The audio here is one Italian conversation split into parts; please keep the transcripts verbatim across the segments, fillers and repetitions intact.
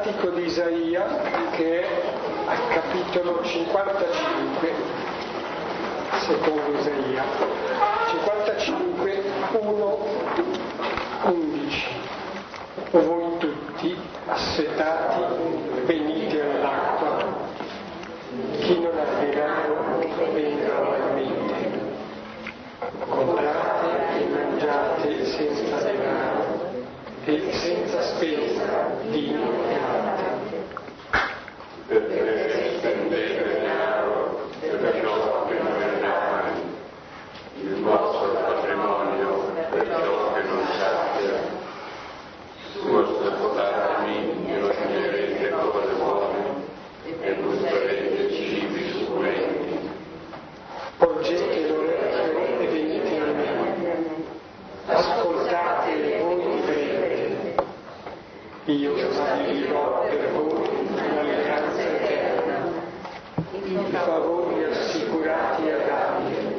cantico di Isaia, che è al capitolo cinquantacinque, secondo Isaia, cinquantacinque, uno, undici. O voi tutti, assetati, venite all'acqua, chi non ha denaro venga ugualmente. Comprate e mangiate senza denaro e senza spesa vino e latte. Perché spendete denaro per ciò che non è male, il vostro patrimonio per ciò che non sappia. Ascoltatemi e mangerete cose buone e gusterete cibi succulenti. Porgete l'orecchio e venite a me, ascoltate e voi vivrete. Io stabilirò per voi un'alleanza eterna, i favori assicurati a Davide.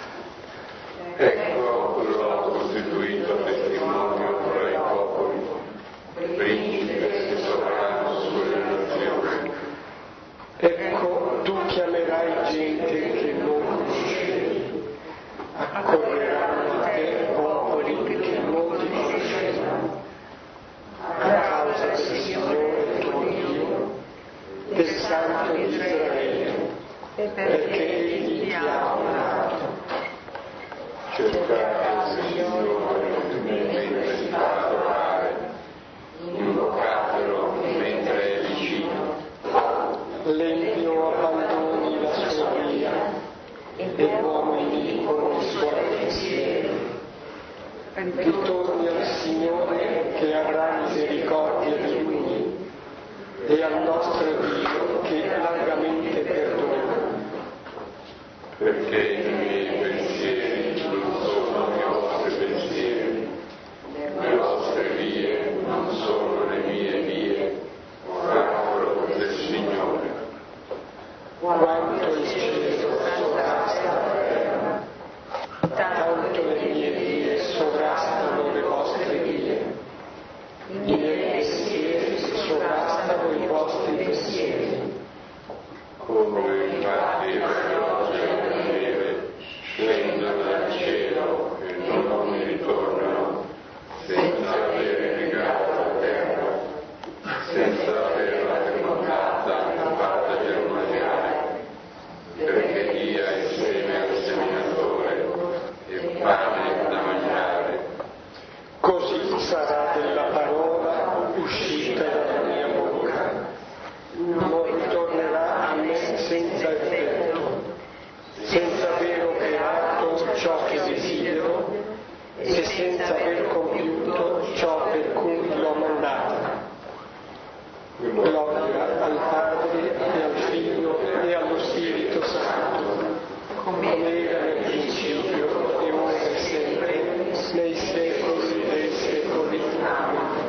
Ecco, l'ho costituito testimonio tra i popoli, principe che sovrano sulle nazioni. Ecco, tu chiamerai gente che non conoscevi, accorreranno a te popoli che non ti conoscevano, a causa del Signore tuo Dio, del Santo di Israele, perché Egli ti ha onorato. Cercate il Signore mentre si fa adorare, invocatelo mentre è vicino. L'empio abbandoni la sua via e l'uomo iniquo i suoi pensieri. Ritorni al Signore che avrà misericordia di lui e al nostro Dio che largamente perdona. Perché i miei pensieri non sono i vostri pensieri, le vostre vie non sono le mie vie, oracolo del Signore. Quanto il cielo sovrasta la terra, tanto le mie vie sovrastano le vostre vie, i miei pensieri sovrastano i vostri pensieri. Come infatti le rose della neve scendono dal cielo e non mi ritornano, senza avere legato la terra, senza averla fecondata e fatta germogliare, perché dia insieme al seminatore e pane da mangiare. Così sarà della parola uscita dalla mia bocca, non ritornerà a me senza effetto, senza aver operato ciò che desidero e senza aver compiuto ciò per cui l'ho mandata. Gloria al Padre e al Figlio e allo Spirito Santo, come era nel principio e ora e sempre, nei secoli dei secoli. Amen.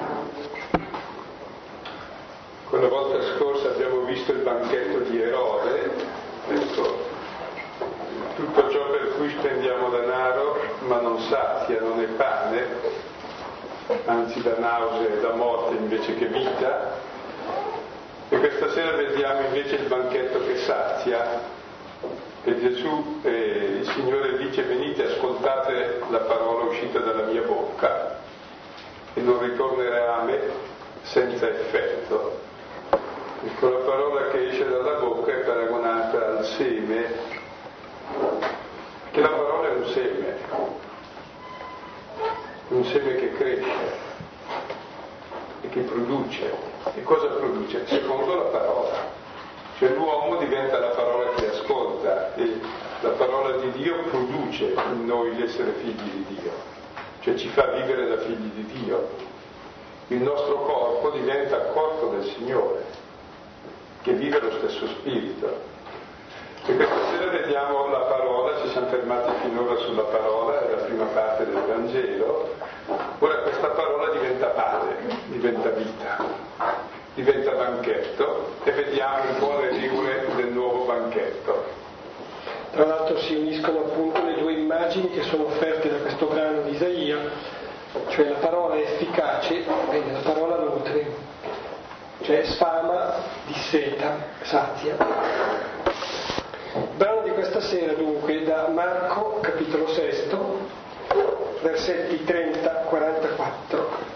La volta scorsa abbiamo visto il banchetto di Erode, ecco, tutto ciò per cui spendiamo denaro ma non sazia, non è pane, anzi dà nausea e dà morte invece che vita. E questa sera vediamo invece il banchetto che sazia, e Gesù, eh, il Signore dice: venite, ascoltate la parola uscita dalla mia bocca e non ritornerà a me senza effetto. Ecco, la parola che esce dalla bocca è paragonata al seme, che la parola è un seme, un seme che cresce e che produce. E cosa produce? Secondo la parola. Cioè l'uomo diventa la parola che ascolta e la parola di Dio produce in noi l'essere figli di Dio, cioè ci fa vivere da figli di Dio. Il nostro corpo diventa corpo del Signore, che vive lo stesso spirito. E questa sera vediamo la parola, ci siamo fermati finora sulla parola, è la prima parte del Vangelo. Ora questa parola diventa pane, diventa vita, diventa banchetto, e vediamo un po' le figure del nuovo banchetto. Tra l'altro si uniscono appunto le due immagini che sono offerte da questo brano di Isaia, cioè la parola è efficace, bene, la parola nutre, cioè sfama, disseta, sazia. Il brano di questa sera dunque da Marco, capitolo sesto, versetti trenta quarantaquattro.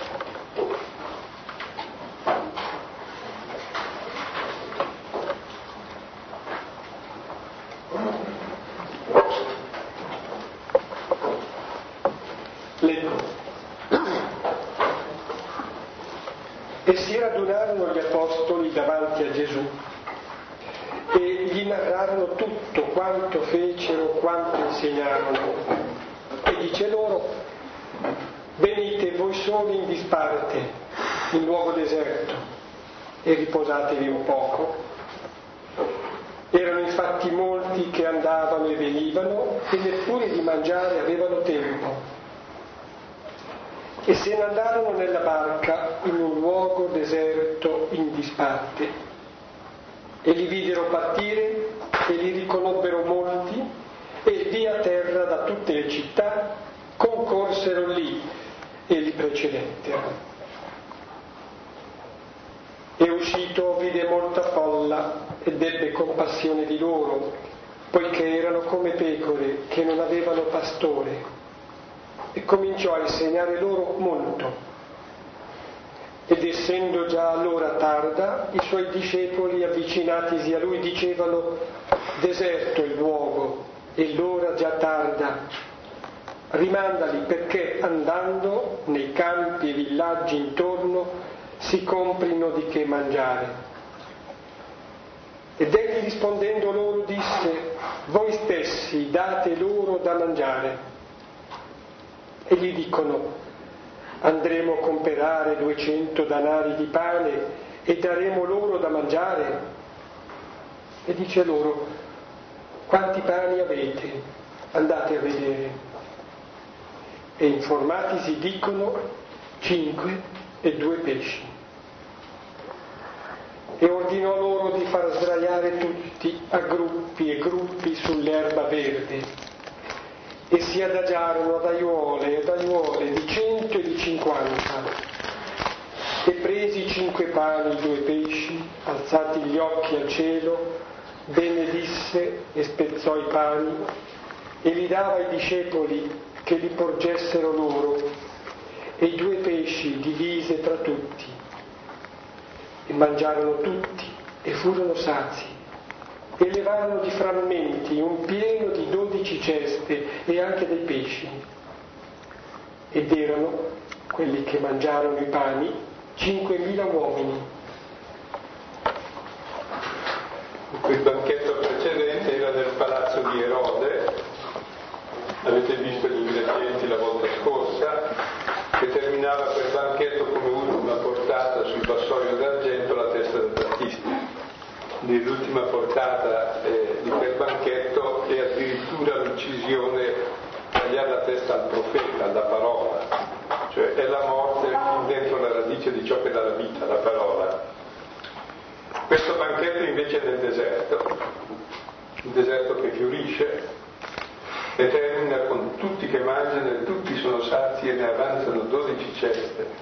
E si radunarono gli apostoli davanti a Gesù e gli narrarono tutto quanto fecero, quanto insegnarono. E dice loro: venite voi soli in disparte, in luogo deserto, e riposatevi un poco. Erano infatti molti che andavano e venivano e neppure di mangiare avevano tempo. E se ne andarono nella barca in un luogo deserto in disparte. E li videro partire e li riconobbero molti e via terra da tutte le città concorsero lì e li precedettero. E uscito vide molta folla ed ebbe compassione di loro, poiché erano come pecore che non avevano pastore. E cominciò a insegnare loro molto. Ed essendo già l'ora tarda, i suoi discepoli avvicinatisi a lui dicevano: deserto il luogo e l'ora già tarda, rimandali, perché andando nei campi e villaggi intorno si comprino di che mangiare. Ed egli rispondendo loro disse: voi stessi date loro da mangiare. E gli dicono: andremo a comperare duecento danari di pane e daremo loro da mangiare? E dice loro: quanti pani avete? Andate a vedere. E informatisi dicono: cinque e due pesci. E ordinò loro di far sdraiare tutti a gruppi e gruppi sull'erba verde. E si adagiarono ad aiuole e ad aiuole di cento e di cinquanta. E presi cinque pani e due pesci, alzati gli occhi al cielo, benedisse e spezzò i pani e li dava ai discepoli che li porgessero loro, e i due pesci divise tra tutti. E mangiarono tutti e furono sazi. E levarono di frammenti un pieno di dodici ceste e anche dei pesci. Ed erano, quelli che mangiarono i pani, cinquemila uomini. Il banchetto precedente era nel palazzo di Erode, avete visto gli ingredienti la volta scorsa, che terminava quel banchetto come ultima portata sul vassoio d'argento la testa del Battista. Nell'ultima portata eh, di quel banchetto è addirittura l'uccisione, tagliare la testa al profeta, alla parola, cioè è la morte dentro la radice di ciò che dà la vita, la parola. Questo banchetto invece è nel deserto, un deserto che fiorisce e termina con tutti che mangiano e tutti sono sazi e ne avanzano dodici ceste.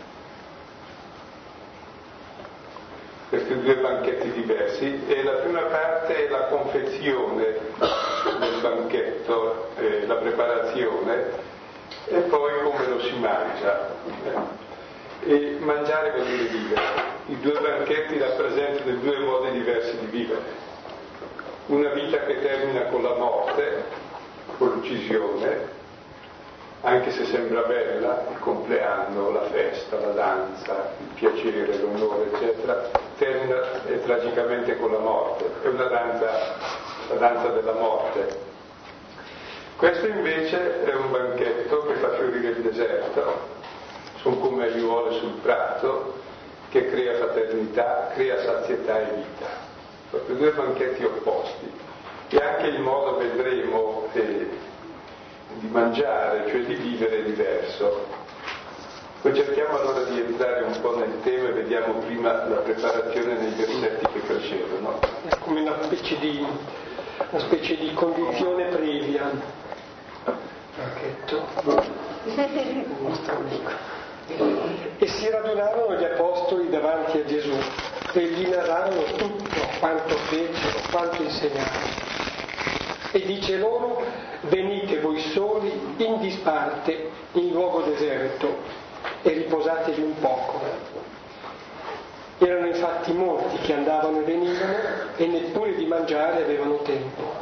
Questi due banchetti diversi, e la prima parte è la confezione del banchetto, eh, la preparazione, e poi come lo si mangia. E mangiare vuol dire vivere. I due banchetti rappresentano i due modi diversi di vivere. Una vita che termina con la morte, con l'uccisione, anche se sembra bella, il compleanno, la festa, la danza, il piacere, l'onore, eccetera, termina eh, tragicamente con la morte. È una danza, la danza della morte. Questo invece è un banchetto che fa fiorire il deserto, sono come aiuole sul prato, che crea fraternità, crea sazietà e vita. Proprio due banchetti opposti. E anche il modo, vedremo, eh, di mangiare, cioè di vivere, è diverso. Poi cerchiamo allora di entrare un po' nel tema e vediamo prima la preparazione nei versetti che precedono. È come una specie di, una specie di condizione previa. Banchetto. Il nostro amico. E si radunarono gli apostoli davanti a Gesù e gli narrarono tutto quanto fecero, quanto insegnarono. E dice loro: venite voi soli in disparte in luogo deserto e riposatevi un poco. Erano infatti molti che andavano e venivano e neppure di mangiare avevano tempo.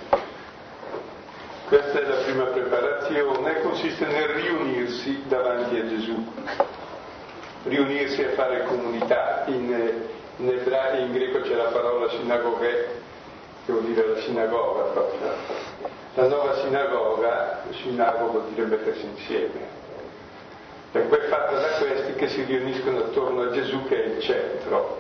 Questa è la prima preparazione, consiste nel riunirsi davanti a Gesù, riunirsi a fare comunità. In, in, ebra- in greco c'è la parola sinagoghe, che vuol dire la sinagoga proprio. La nuova sinagoga, sinagoga vuol dire mettersi insieme. E poi è fatta da questi che si riuniscono attorno a Gesù, che è il centro.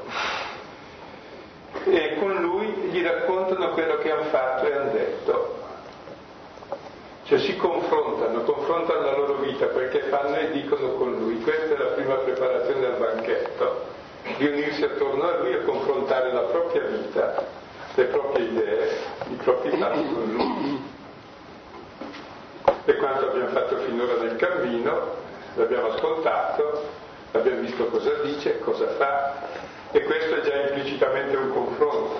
E con lui gli raccontano quello che hanno fatto e hanno detto. Cioè si confrontano, confrontano la loro vita, quel che fanno e dicono con lui. Questa è la prima preparazione al banchetto, riunirsi attorno a lui e confrontare la propria vita, le proprie idee, i propri fatti con lui. E quanto abbiamo fatto finora nel cammino, l'abbiamo ascoltato, abbiamo visto cosa dice, cosa fa, e questo è già implicitamente un confronto.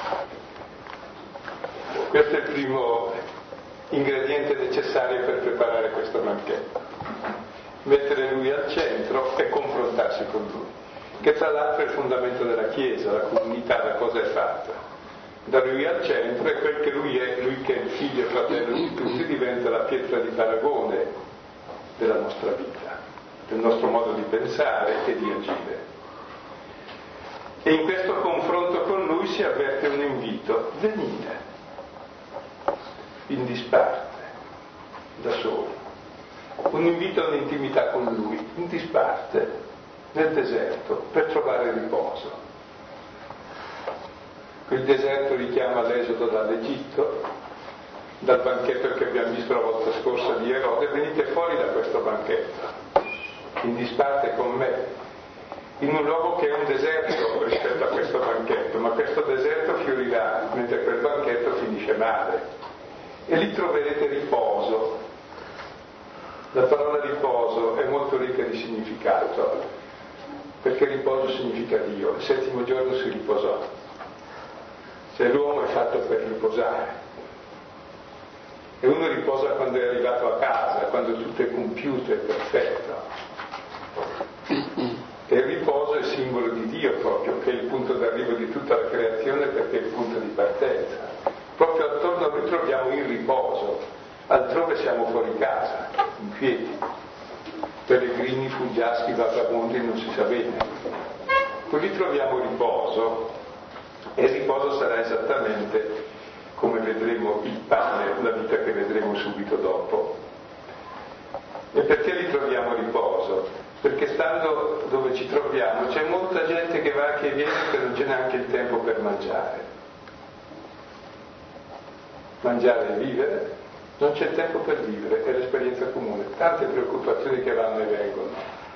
Questo è il primo ingrediente necessario per preparare questo banchetto. Mettere lui al centro e confrontarsi con lui, che tra l'altro è il fondamento della Chiesa, la comunità, da cosa è fatta. Da lui al centro è quel che lui è, lui che è il figlio e fratello di tutti, diventa la pietra di paragone della nostra vita, del nostro modo di pensare e di agire. E in questo confronto con lui si avverte un invito: venite in disparte, da soli. Un invito all'intimità con lui, in disparte, nel deserto, per trovare riposo. Il deserto richiama l'esodo dall'Egitto, dal banchetto che abbiamo visto la volta scorsa di Erode. Venite fuori da questo banchetto, in disparte con me, in un luogo che è un deserto rispetto a questo banchetto, ma questo deserto fiorirà, mentre quel banchetto finisce male. E lì troverete riposo. La parola riposo è molto ricca di significato, perché riposo significa Dio. Il settimo giorno si riposò. Cioè l'uomo è fatto per riposare. E uno riposa quando è arrivato a casa, quando tutto è compiuto e perfetto. E il riposo è simbolo di Dio proprio, che è il punto d'arrivo di tutta la creazione, perché è il punto di partenza. Proprio attorno a lui troviamo il riposo, altrove siamo fuori casa, in piedi, pellegrini, fuggiaschi, vagabondi, non si sa bene. Qui troviamo riposo, e il riposo sarà esattamente come vedremo il pane, la vita che vedremo subito dopo. E perché li troviamo riposo? Perché stando dove ci troviamo c'è molta gente che va, che viene, che non c'è neanche il tempo per mangiare. Mangiare e vivere, non c'è tempo per vivere, è l'esperienza comune. Tante preoccupazioni che vanno e vengono.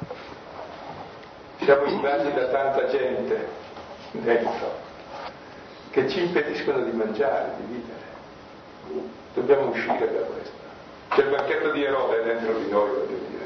Siamo invasi da tanta gente dentro, che ci impediscono di mangiare, di vivere. Dobbiamo uscire da questo. C'è il banchetto di Erode dentro di noi, voglio dire.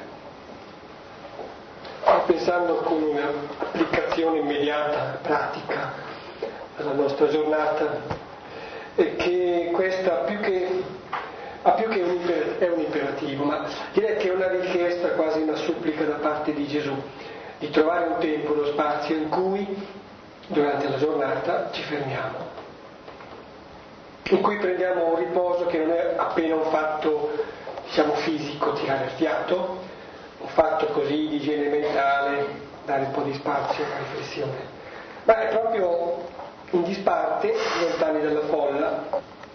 Pensando con un'applicazione immediata, pratica, alla nostra giornata, e che questa più che, ha più che un imper, è un imperativo, ma direi che è una richiesta, quasi una supplica da parte di Gesù, di trovare un tempo, uno spazio in cui durante la giornata ci fermiamo, in cui prendiamo un riposo che non è appena un fatto, diciamo, fisico, tirare il fiato, un fatto così di igiene mentale, dare un po' di spazio alla riflessione, ma è proprio in disparte, lontani dalla folla,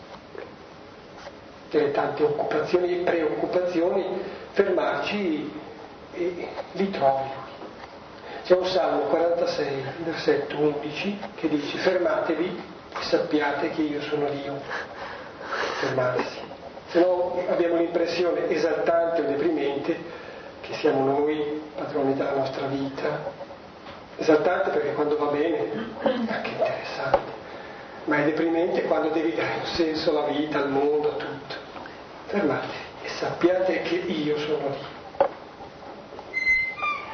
delle tante occupazioni e preoccupazioni, fermarci e li trovi lui. C'è un Salmo quarantasei, versetto undici, che dice: fermatevi e sappiate che io sono Dio. Fermarsi. Se no abbiamo l'impressione esaltante o deprimente che siamo noi padroni della nostra vita. Esaltante perché quando va bene è anche interessante, ma è deprimente quando devi dare un senso alla vita, al mondo, a tutto. Fermatevi e sappiate che io sono Dio.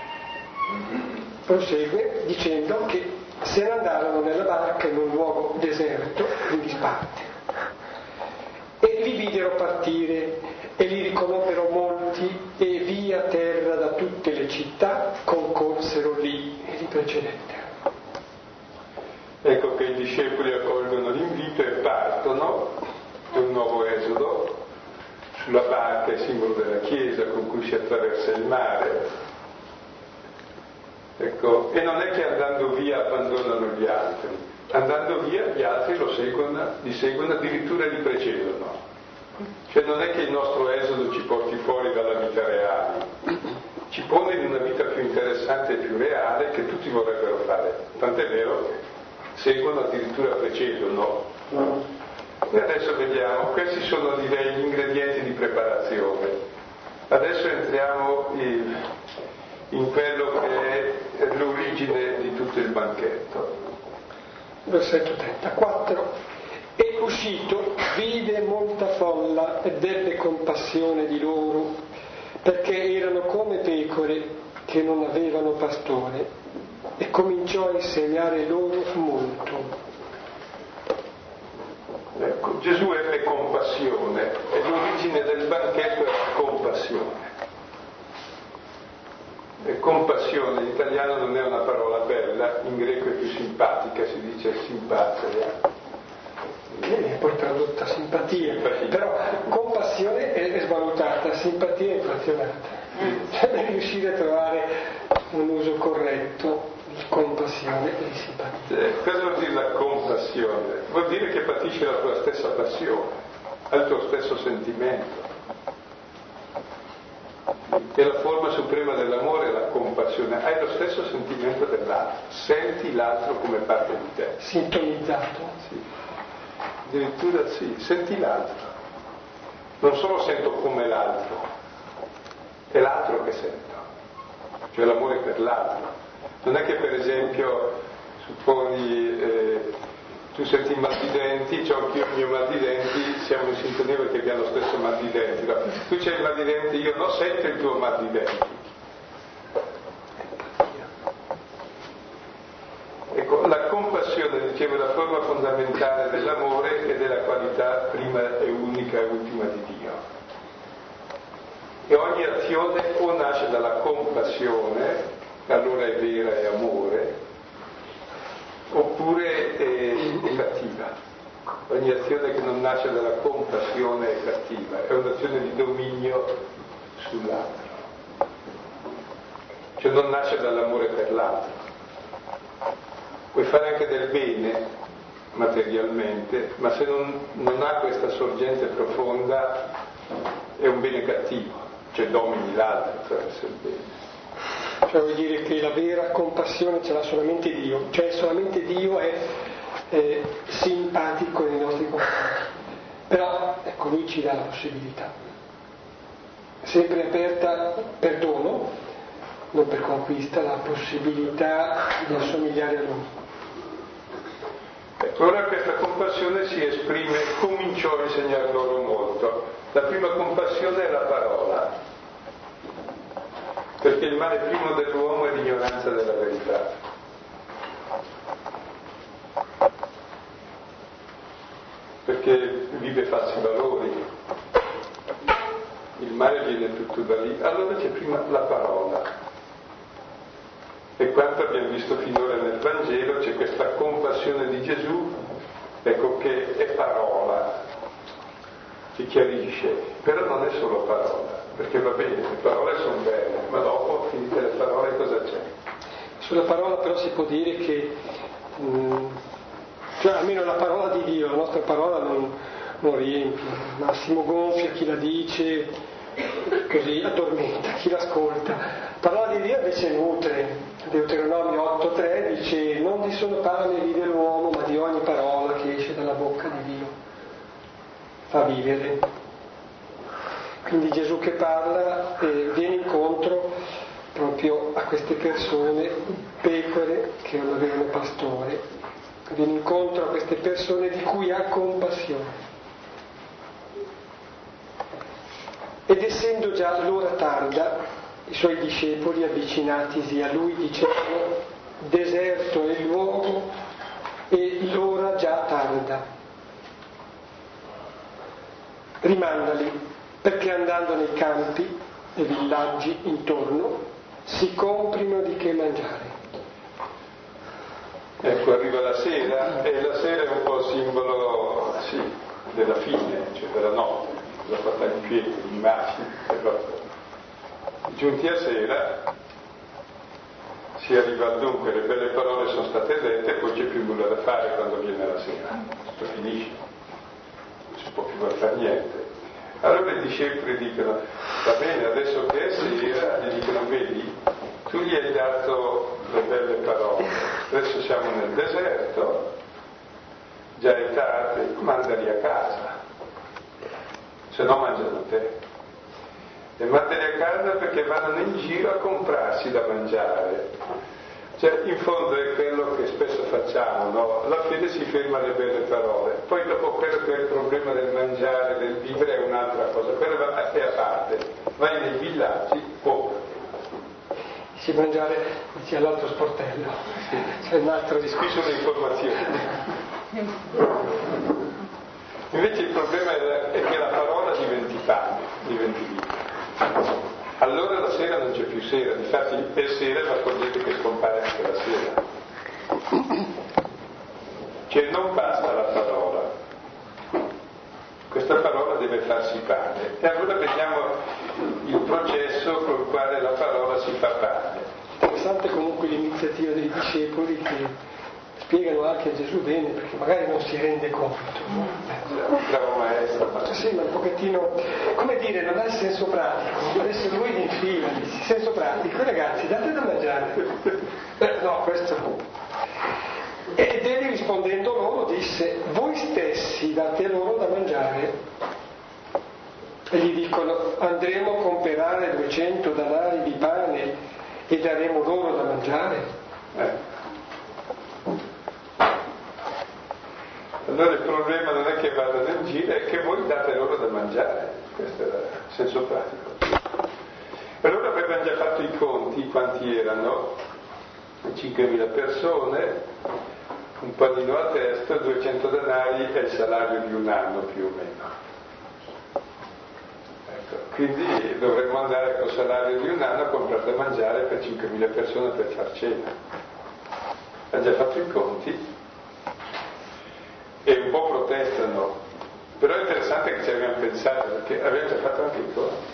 prosegue dicendo che se ne andarono nella barca in un luogo deserto, in disparte, e li videro partire e li riconobbero molti e via terra da tutte le città concorsero lì e li precedettero. Ecco che i discepoli accolgono l'invito e partono, è un nuovo esodo, sulla barca è simbolo della Chiesa con cui si attraversa il mare. Ecco, e non è che andando via abbandonano gli altri, andando via gli altri lo seguono, li seguono, addirittura li precedono. Cioè non è che il nostro esodo ci porti fuori dalla vita reale, ci pone in una vita più interessante e più reale che tutti vorrebbero fare, tant'è vero che seguono, addirittura precedono. E adesso vediamo, questi sono direi gli ingredienti di preparazione. Adesso entriamo in, in quello che è l'origine di tutto il banchetto. Versetto trentaquattro. E uscito vide molta folla ed ebbe compassione di loro, perché erano come pecore che non avevano pastore, e cominciò a insegnare loro molto. Ecco, Gesù ebbe compassione e l'origine del banchetto è la compassione. E compassione in italiano non è una parola bella, in greco è più simpatica, si dice simpatia. È poi tradotta simpatia, simpatia. Però compassione è, è svalutata, simpatia è inflazionata. Cioè devi riuscire a trovare un uso corretto di compassione e di simpatia. Eh, cosa vuol dire la compassione? Vuol dire che patisce la tua stessa passione, ha il tuo stesso sentimento. E la forma suprema dell'amore è la compassione, hai lo stesso sentimento dell'altro, senti l'altro come parte di te. Sintonizzato. Sì. Addirittura sì, senti l'altro, non solo sento come l'altro, è l'altro che sento, cioè l'amore per l'altro. Non è che per esempio, supponi, eh, tu senti il mal di denti, c'ho anch'io il mio mal di denti, siamo in sintonia perché abbiamo lo stesso mal di denti, no? Tu c'hai il mal di denti, io non sento il tuo mal di denti. Ecco, la compassione, dicevo, è la forma fondamentale dell'amore e della qualità prima e unica e ultima di Dio. E ogni azione o nasce dalla compassione, allora è vera e amore, oppure è, è cattiva. Ogni azione che non nasce dalla compassione è cattiva, è un'azione di dominio sull'altro. Cioè non nasce dall'amore per l'altro. Puoi fare anche del bene materialmente, ma se non, non ha questa sorgente profonda è un bene cattivo, cioè domini l'altro attraverso il bene. Cioè vuol dire che la vera compassione ce l'ha solamente Dio, cioè solamente Dio è eh, simpatico nei nostri confronti. Però ecco, Lui ci dà la possibilità, sempre aperta per dono, non per conquista, la possibilità di assomigliare a Lui. Ora questa compassione si esprime, cominciò a insegnare loro molto. La prima compassione è la parola, perché il male primo dell'uomo è l'ignoranza della verità. Perché vive falsi valori, il male viene tutto da lì. Allora c'è prima la parola. E quanto abbiamo visto finora nel Vangelo c'è questa compassione di Gesù, ecco, che è parola, che chiarisce, però non è solo parola, perché va bene, le parole sono belle, ma dopo, finite le parole, cosa c'è? Sulla parola però si può dire che, mh, cioè almeno la parola di Dio, la nostra parola non, non riempie, al massimo gonfia chi la dice, così addormenta chi l'ascolta. La parola di Dio invece nutre. Deuteronomio otto tre dice: non di solo pane vive l'uomo, ma di ogni parola che esce dalla bocca di Dio. Fa vivere. Quindi Gesù che parla eh, viene incontro proprio a queste persone, pecore che non avevano pastore, viene incontro a queste persone di cui ha compassione. Ed essendo già l'ora tarda, i suoi discepoli avvicinatisi a lui dicevano: deserto è il luogo e l'ora già tarda. Rimandali, perché andando nei campi e villaggi intorno si comprino di che mangiare. Ecco, arriva la sera e la sera è un po' simbolo, sì, della fine, cioè della notte, la fatta in piedi, l'immagine, però giunti a sera si arriva al dunque, le belle parole sono state dette, poi c'è più nulla da fare quando viene la sera, tutto finisce, non si può più fare niente. Allora i discepoli dicono: va bene, adesso che è sera, gli dicono: vedi, tu gli hai dato le belle parole, adesso siamo nel deserto, già è tardi, mandali a casa, se no mangiano te. E mandali a casa perché vanno in giro a comprarsi da mangiare. Cioè, in fondo è quello che spesso facciamo, no? Alla fine si ferma alle belle parole, poi dopo quello che è il problema del mangiare, del vivere è un'altra cosa, quello è a parte, vai nei villaggi, oh. Si mangiare, dice, all'altro sportello, sì. C'è un altro discorso. Qui sono informazioni. Invece il problema è che la parola diventi pane, diventi vita. Allora la sera non c'è più sera, difatti è sera, ma accorgete che scompare anche la sera. Cioè non basta la parola, questa parola deve farsi pane. E allora vediamo il processo col quale la parola si fa pane. Interessante comunque l'iniziativa dei discepoli che spiegano anche a Gesù bene, perché magari non si rende conto, no? Bravo maestro. Ma... Sì, ma un pochettino, come dire, non ha il senso pratico. Adesso lui li infila, il senso pratico, ragazzi, date da mangiare. Eh, no, questo no. Ed egli rispondendo loro disse: voi stessi date loro da mangiare. E gli dicono: andremo a comprare duecento danari di pane e daremo loro da mangiare? Eh. Allora il problema non è che vadano in giro, è che voi date loro da mangiare, questo è il senso pratico. Allora avevano già fatto i conti, quanti erano? cinquemila persone, un panino a testa, duecento denari è il salario di un anno più o meno. Ecco, quindi dovremmo andare col salario di un anno a comprare da mangiare per cinquemila persone per far cena. Hanno già fatto i conti e un po' protestano, però è interessante che ci abbiamo pensato, perché abbiamo già fatto anche i conti.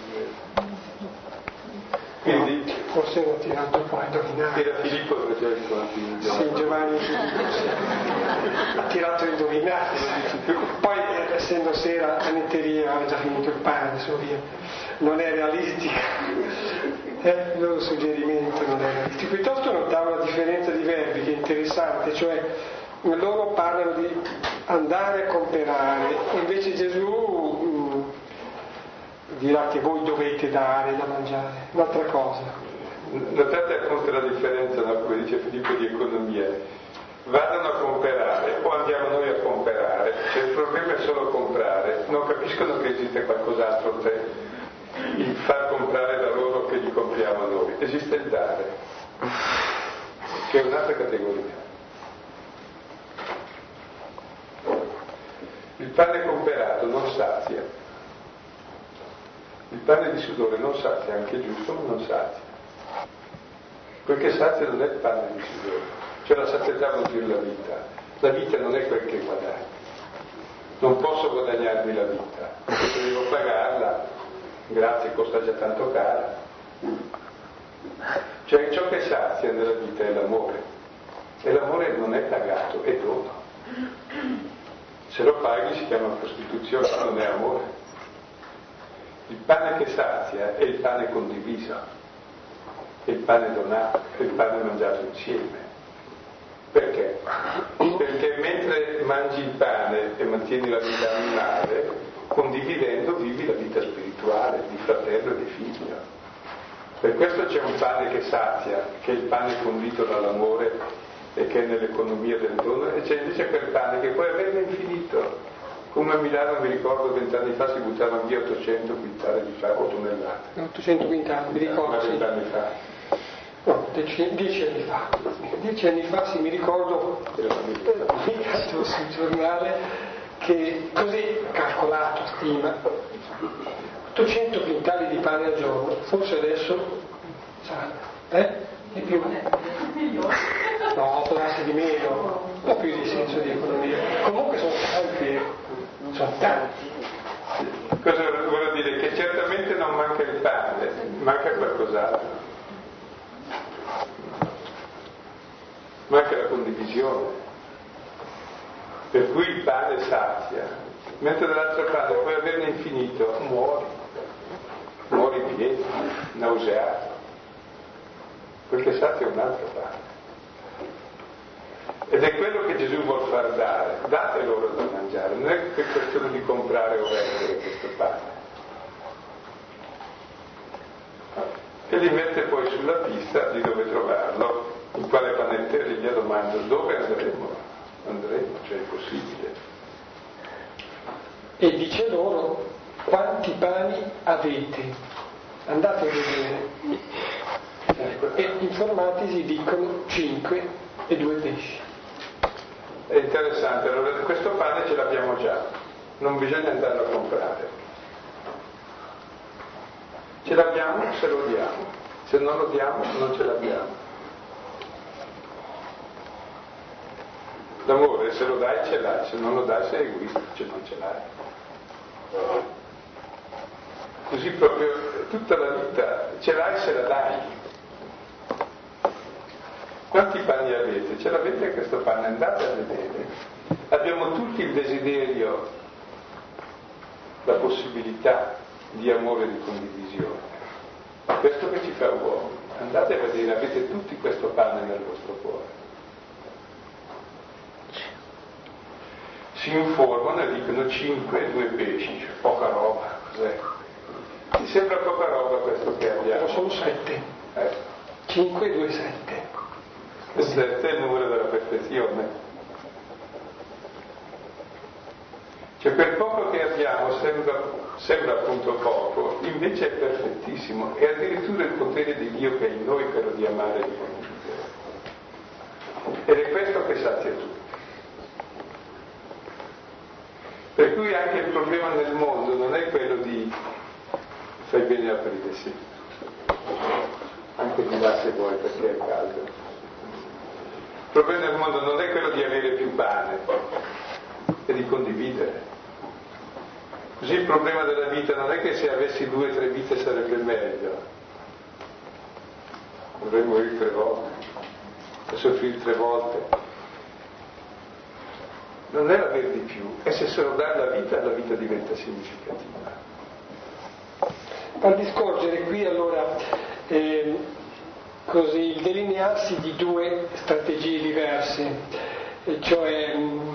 Quindi forse hanno tirato un po' a indovinare. Era Filippo che faceva i conti. Sì, Giovanni ha tirato a indovinare. Poi essendo sera la netteria aveva già finito il pane, so via. Non è realistica. Eh, il loro suggerimento non è realistico. Piuttosto notavo la differenza di verbi, che è interessante, cioè loro parlano di andare a comprare, invece Gesù mh, dirà che voi dovete dare da mangiare, un'altra cosa. Notate appunto la differenza, no, come dice Filippo, di economia. Vadano a comprare o andiamo noi a comprare, cioè il problema è solo comprare, non capiscono che esiste qualcos'altro oltre il far comprare da loro che gli compriamo noi, esiste il dare, che è un'altra categoria. Il pane comperato non sazia, il pane di sudore non sazia, anche giusto, ma non sazia. Quel che sazia non è il pane di sudore, cioè la sazietà vuol dire la vita. La vita non è quel che guadagni, non posso guadagnarmi la vita, perché se devo pagarla, grazie, costa già tanto cara. Cioè ciò che sazia nella vita è l'amore, e l'amore non è pagato, è dono. Se lo paghi si chiama prostituzione, non è amore. Il pane che sazia è il pane condiviso, è il pane donato, è il pane mangiato insieme. Perché? Perché mentre mangi il pane e mantieni la vita animale, condividendo vivi la vita spirituale di fratello e di figlio. Per questo c'è un pane che sazia, che è il pane condito dall'amore e che è nell'economia del dono, e c'è invece quel pane che puoi avere infinito, Come a Milano, mi ricordo, vent'anni fa si buttavano via ottocento quintali di farro, tonnellate. ottocento quintali, mi ricordo. Sì. vent'anni fa. No, dieci, dieci anni fa. Dieci anni fa, sì, mi ricordo, ho letto sul giornale che così calcolato, stima, ottocento quintali di pane al giorno, forse adesso saranno, eh? Di più? No, può darsi di meno, un po' più di senso di economia. Comunque sono tanti, sono tanti. Cosa voglio dire? Che certamente non manca il pane, manca qualcos'altro. Manca la condivisione. Per cui il pane sazia, mentre dall'altra parte puoi averne infinito, muori. Muori pieno, nauseato. Perché sazia è un altro pane. Ed è quello che Gesù vuol far dare. Date loro da mangiare, non è che questione di comprare o vendere questo pane. E li mette poi sulla pista di dove trovarlo, in quale panetteria, gli domando dove andremo? Andremo, cioè è possibile. E dice loro, quanti pani avete? Andate a vedere. E informatisi dicono cinque e due pesci. È interessante, allora questo pane ce l'abbiamo già, non bisogna andarlo a comprare. Ce l'abbiamo se lo diamo, se non lo diamo non ce l'abbiamo. L'amore se lo dai ce l'hai, se non lo dai sei egoista, cioè non ce l'hai. Così proprio tutta la vita ce l'hai se la dai. Quanti panni avete? Ce l'avete questo pane? Andate a vedere. Abbiamo tutti il desiderio, la possibilità di amore e di condivisione. Questo che ci fa uomo. Andate a vedere, avete tutti questo pane nel vostro cuore. Si informano e dicono cinque e due pesci, cioè poca roba, cos'è? Ti sembra poca roba questo che abbiamo? Sono sette. Eh. cinque e due, sette. Sette è il numero della perfezione. Cioè per poco che abbiamo sembra, sembra appunto poco, invece è perfettissimo, è addirittura il potere di Dio che è in noi quello di amare e di condividere. Ed è questo che sazia tutto. Per cui anche il problema nel mondo non è quello di fai bene a aprire, sì, anche di là se vuoi perché è caldo. Il problema nel mondo non è quello di avere più pane, è di condividere. Così il problema della vita non è che se avessi due o tre vite sarebbe meglio. Dovrei morire tre volte, e soffrire tre volte. Non è l'aver di più, è se se lo dà la vita, la vita diventa significativa. Per discorgere qui allora eh, così il delinearsi di due strategie diverse, e cioè mh,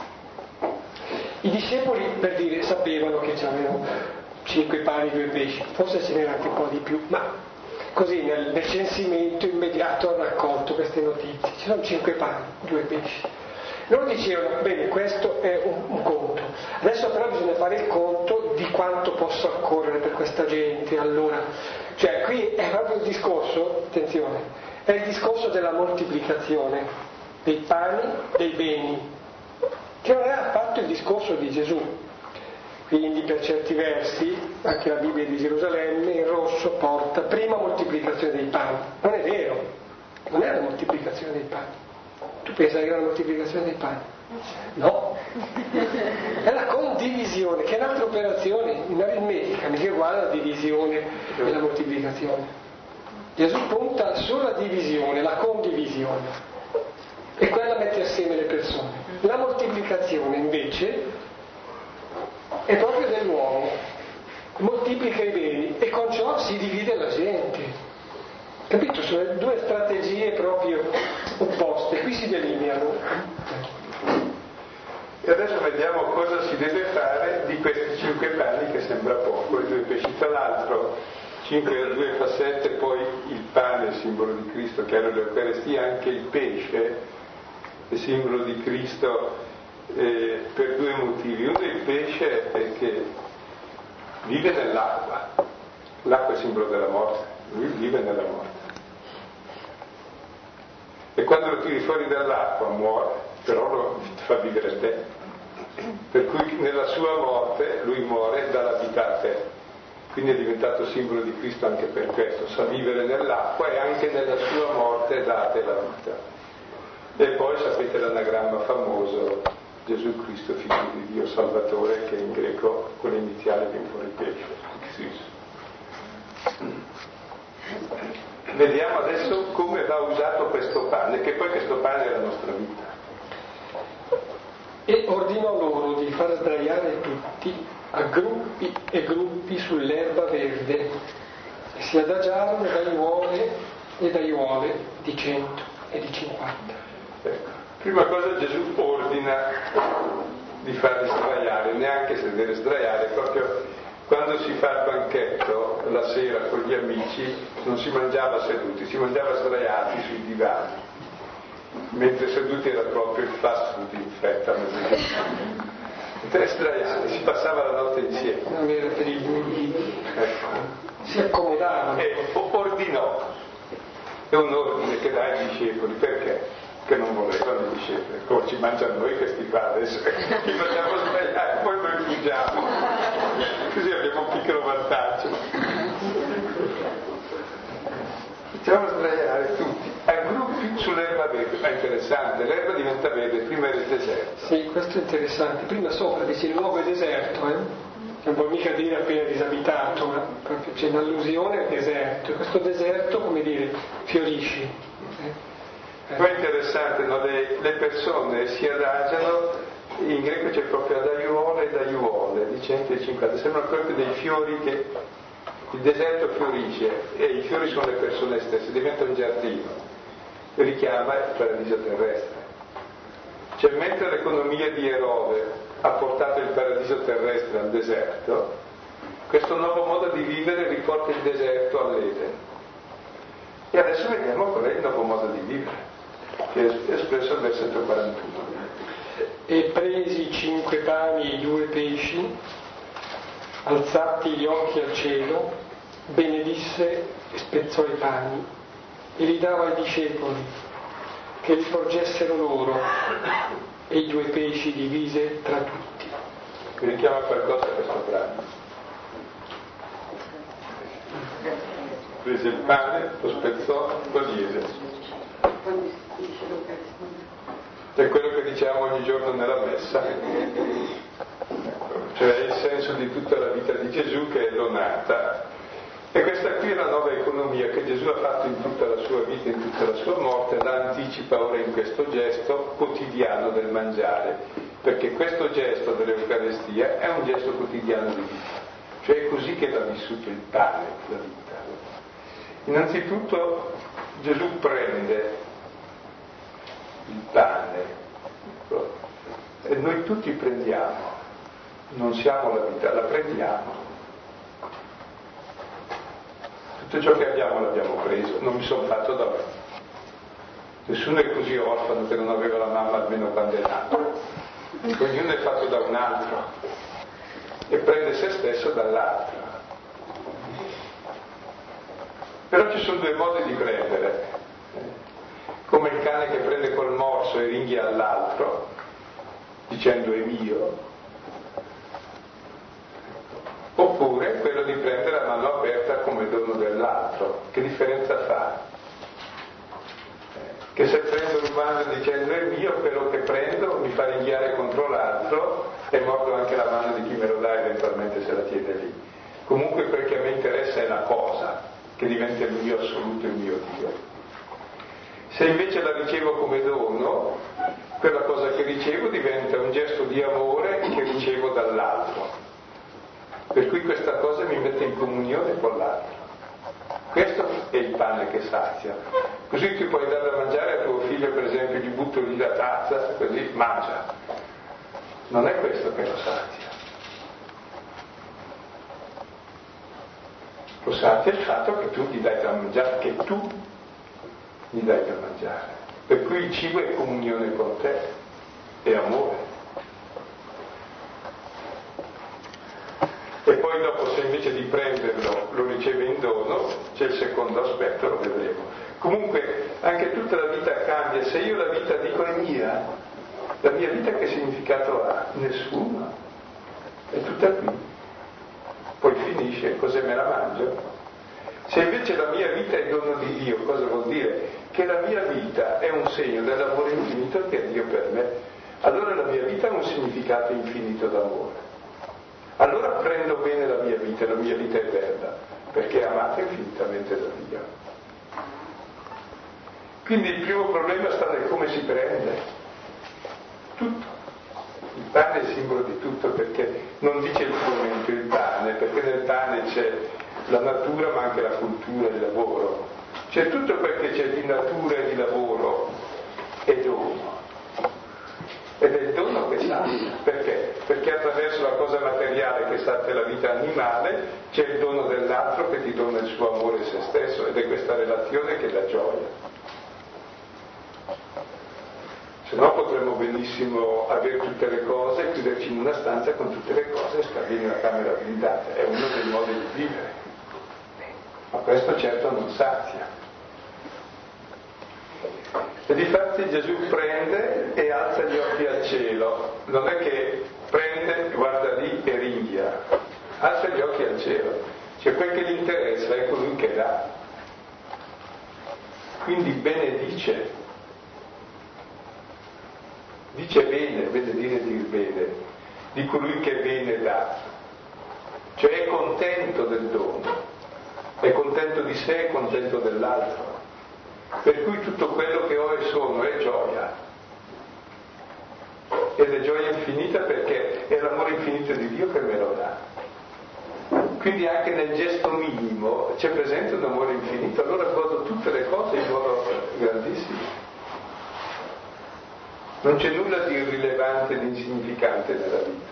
i discepoli per dire sapevano che c'erano cinque pani e due pesci, forse ce n'era anche un po' di più, ma così nel, nel censimento immediato hanno raccolto queste notizie, ci sono cinque pani, due pesci. Loro dicevano, bene, questo è un, un conto, adesso però bisogna fare il conto di quanto posso accorrere per questa gente, allora, cioè qui è proprio il discorso, attenzione, è il discorso della moltiplicazione dei pani, dei beni, che non è affatto il discorso di Gesù. Quindi per certi versi, anche la Bibbia di Gerusalemme, in rosso porta prima moltiplicazione dei pani. Non è vero, non è la moltiplicazione dei pani. Tu pensi che era la moltiplicazione dei pani? No, è la condivisione, che è un'altra operazione in aritmetica, mica uguale alla divisione e la moltiplicazione. Gesù punta sulla divisione, la condivisione, e quella mette assieme le persone. La moltiplicazione invece è proprio dell'uomo, moltiplica i beni e con ciò si divide la gente. Capito? Sono due strategie proprio opposte, qui si delineano. E adesso vediamo cosa si deve fare di questi cinque pani che sembra poco, e due pesci. Tra l'altro cinque e due fa sette, poi il pane, simbolo di Cristo, che era l'Eucaristia, anche il pesce, il simbolo di Cristo, eh, per due motivi. Uno, il pesce è che vive nell'acqua, l'acqua è simbolo della morte, lui vive nella morte. E quando lo tiri fuori dall'acqua muore, però lo fa vivere te. Per cui nella sua morte lui muore e dà la vita a te. Quindi è diventato simbolo di Cristo anche per questo, sa vivere nell'acqua e anche nella sua morte dà a te la vita. E poi sapete l'anagramma famoso, Gesù Cristo, figlio di Dio, Salvatore, che in greco con l'iniziale viene fuori pesce. Vediamo adesso come va usato questo pane, che poi questo pane è la nostra vita. E ordinò loro di far sdraiare tutti a gruppi e gruppi sull'erba verde, e si adagiarono da aiuole e da aiuole di cento e di cinquanta. Ecco. Prima cosa Gesù ordina di farli sdraiare, neanche sedere, sdraiare, proprio quando si fa il banchetto la sera con gli amici non si mangiava seduti, si mangiava sdraiati sui divani, mentre seduti era proprio il fast food in fretta. Mentre sdraiati si passava la notte insieme. Non era per i bambini. Ecco. Si accomodavano. E ordinò, è un ordine che dà ai discepoli, perché? Che non volevano i discepoli, come ci mangiano noi questi qua adesso, ci facciamo sbagliare, poi noi fuggiamo, così abbiamo un piccolo vantaggio. Facciamo sdraiare tutti, a gruppi sull'erba verde, ma è interessante, l'erba diventa verde, prima era il deserto. Sì, questo è interessante, prima sopra dice il luogo è deserto, eh? Non vuol mica dire appena disabitato, ma proprio c'è un'allusione al deserto, e questo deserto, come dire, fiorisce. Eh? Poi è interessante, no? le, le persone si adagiano, in greco c'è proprio adaiuole e daiuole, di cento e cinquanta, sembrano proprio dei fiori che il deserto fiorisce e i fiori sono le persone stesse, diventa un giardino, richiama il paradiso terrestre. Cioè mentre l'economia di Erode ha portato il paradiso terrestre al deserto, questo nuovo modo di vivere riporta il deserto all'Eden. E adesso vediamo qual è il nuovo modo di vivere, che è espresso al versetto quarantuno. E presi cinque pani e due pesci, alzati gli occhi al cielo, benedisse e spezzò i pani e li dava ai discepoli, che li porgessero loro, e i due pesci divise tra tutti. Mi richiama qualcosa questo brano. Prese il pane, lo spezzò, lo diede. È quello che diciamo ogni giorno nella messa, cioè il senso di tutta la vita di Gesù che è donata. E questa qui è la nuova economia che Gesù ha fatto in tutta la sua vita, in tutta la sua morte, la anticipa ora in questo gesto quotidiano del mangiare, perché questo gesto dell'Eucarestia è un gesto quotidiano di vita, cioè è così che l'ha vissuto il pane, la vita. Innanzitutto Gesù prende il pane e noi tutti prendiamo, non siamo la vita, la prendiamo. Tutto ciò che abbiamo l'abbiamo preso, non mi sono fatto da me. Nessuno è così orfano che non aveva la mamma almeno quando è nato. Ognuno è fatto da un altro e prende se stesso dall'altro. Però ci sono due modi di prendere, come il cane che prende col morso e ringhia all'altro dicendo è mio, oppure quello di prendere a mano aperta come dono dell'altro. Che differenza fa? Che se prendo un mano dicendo è mio, quello che prendo mi fa ringhiare contro l'altro e mordo anche la mano di chi me lo dà eventualmente se la tiene lì. Comunque quel che a me interessa è la cosa, che diventa il mio assoluto, il mio Dio. Se invece la ricevo come dono, quella cosa che ricevo diventa un gesto di amore che ricevo dall'altro. Per cui questa cosa mi mette in comunione con l'altro. Questo è il pane che sazia. Così tu puoi dare da mangiare a tuo figlio, per esempio, gli butto lì la tazza, così mangia. Non è questo che lo sazia. Lo sazia è il fatto che tu gli dai da mangiare, che tu gli dai da mangiare. Per cui il cibo è comunione con te, è amore. E poi dopo, se invece di prenderlo lo riceve in dono, c'è il secondo aspetto, lo vedremo. Comunque anche tutta la vita cambia. Se io la vita dico è mia, la mia vita che significato ha? Nessuno. È tutta qui. Poi finisce, cos'è, me la mangio? Se invece la mia vita è dono di Dio, cosa vuol dire? Che la mia vita è un segno dell'amore infinito che ha Dio per me. Allora la mia vita ha un significato infinito d'amore. Allora prendo bene la mia vita, la mia vita è bella, perché è amata infinitamente da Dio. Quindi il primo problema sta nel come si prende. Tutto. Il pane è il simbolo di tutto, perché non dice il frumento, il pane, perché nel pane c'è la natura ma anche la cultura, il lavoro. C'è tutto quel che c'è di natura e di lavoro è dono. Ed è il dono che sazia. Perché? Perché attraverso la cosa materiale che sazia la vita animale c'è il dono dell'altro che ti dona il suo amore e se stesso, ed è questa relazione che dà gioia. Se no potremmo benissimo avere tutte le cose, chiuderci in una stanza con tutte le cose e stare in una camera blindata. È uno dei modi di vivere. Ma questo certo non sazia. E difatti Gesù prende e alza gli occhi al cielo. Non è che prende, guarda lì e ringhia. Alza gli occhi al cielo. Cioè quel che gli interessa è colui che dà. Quindi benedice. Dice bene, benedire dir bene, di colui che bene dà. Cioè è contento del dono, è contento di sé, è contento dell'altro. Per cui tutto quello che ho e sono è gioia. Ed è gioia infinita perché è l'amore infinito di Dio che me lo dà. Quindi anche nel gesto minimo c'è presente un amore infinito, allora godo tutte le cose in modo grandissimo. Non c'è nulla di irrilevante e di insignificante nella vita.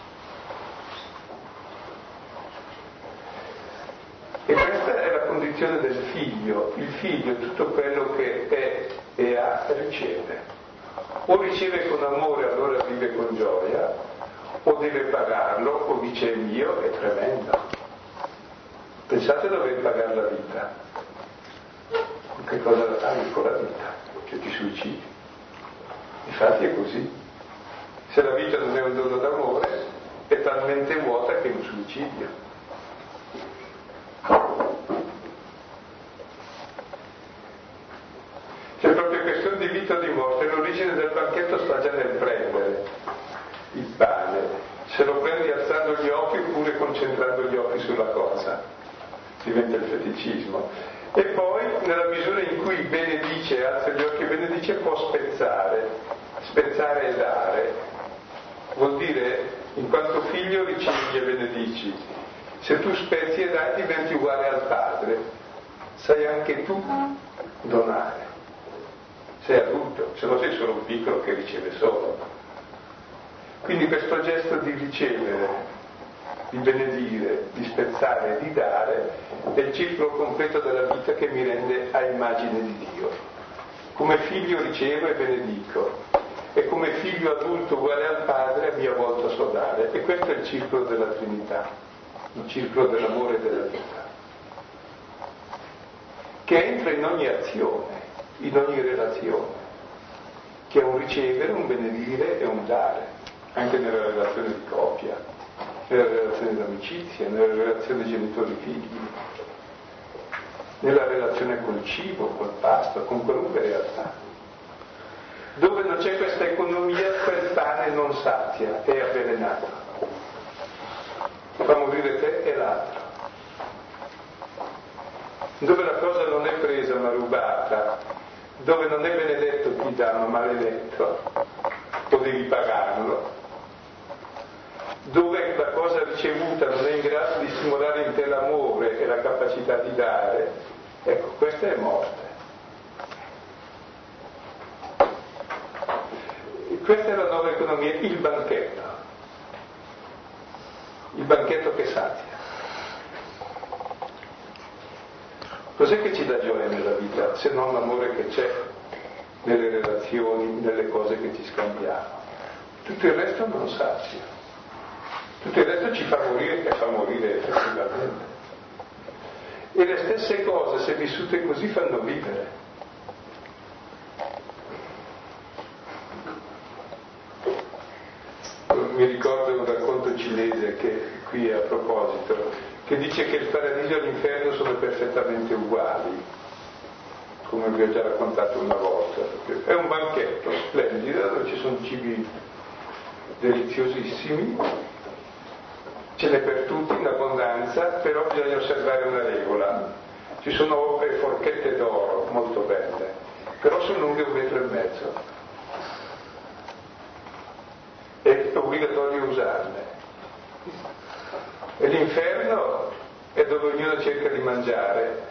E questa è la condizione del figlio. Il figlio tutto quello che è e ha riceve. O riceve con amore, allora vive con gioia, o deve pagarlo, o dice è mio, è tremendo. Pensate a dover pagare la vita. Che cosa hai con la vita? Che ti suicidi. Infatti è così. Se la vita non è un dono d'amore, è talmente vuota che è un suicidio. C'è proprio questione di vita o di morte. L'origine del banchetto sta già nel prendere il pane. Se lo prendi alzando gli occhi oppure concentrando gli occhi sulla cosa. Diventa il feticismo. E poi, nella misura in cui benedice, alza gli occhi e benedice, può spezzare. Spezzare e dare. Vuol dire, in quanto figlio ricevi e benedici. Se tu spezzi e dai diventi uguale al padre. Sai anche tu donare. Sei adulto, se no sei solo un piccolo che riceve solo. Quindi questo gesto di ricevere, di benedire, di spezzare e di dare è il ciclo completo della vita che mi rende a immagine di Dio. Come figlio ricevo e benedico e come figlio adulto uguale al padre a mia volta so dare. E questo è il ciclo della Trinità, il ciclo dell'amore e della vita, che entra in ogni azione, in ogni relazione, che è un ricevere, un benedire e un dare, anche nella relazione di coppia, nella relazione d'amicizia, nella relazione genitori-figli, nella relazione col cibo, col pasto, con qualunque realtà. Dove non c'è questa economia, quel pane non sazia, è avvelenato. Fa morire te e l'altro. Dove la cosa non è presa ma rubata, dove non è benedetto chi dà ma maledetto, o devi pagarlo, dove la cosa ricevuta non è in grado di stimolare in te l'amore e la capacità di dare, ecco, questa è morte. Questa è la nuova economia, il banchetto, il banchetto che sazia. Cos'è che ci dà gioia nella vita, se non l'amore che c'è nelle relazioni, nelle cose che ci scambiamo? Tutto il resto non sazia. Tutto il resto ci fa morire e fa morire effettivamente. E le stesse cose, se vissute così, fanno vivere. Mi ricordo un racconto cinese che qui a proposito, che dice che il paradiso e l'inferno sono perfettamente uguali, come vi ho già raccontato una volta. È un banchetto splendido dove ci sono cibi deliziosissimi, ce n'è per tutti in abbondanza, però bisogna osservare una regola. Ci sono le forchette d'oro molto belle, però sono lunghe un metro e mezzo. È obbligatorio usarle. E l'inferno è dove ognuno cerca di mangiare,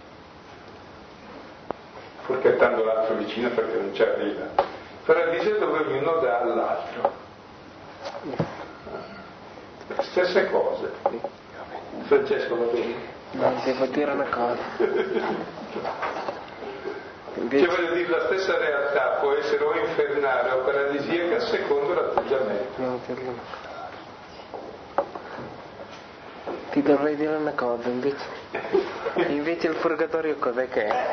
forchettando l'altro vicino perché non ci arriva. Il paradiso è dove ognuno dà all'altro. Stesse cose. Francesco, va bene? No, devo dire una cosa. Invece... Cioè, voglio dire, la stessa realtà può essere o infernale o paradisiaca secondo l'atteggiamento. No, ti, ti dovrei dire una cosa, invece. Invece il purgatorio cos'è che è?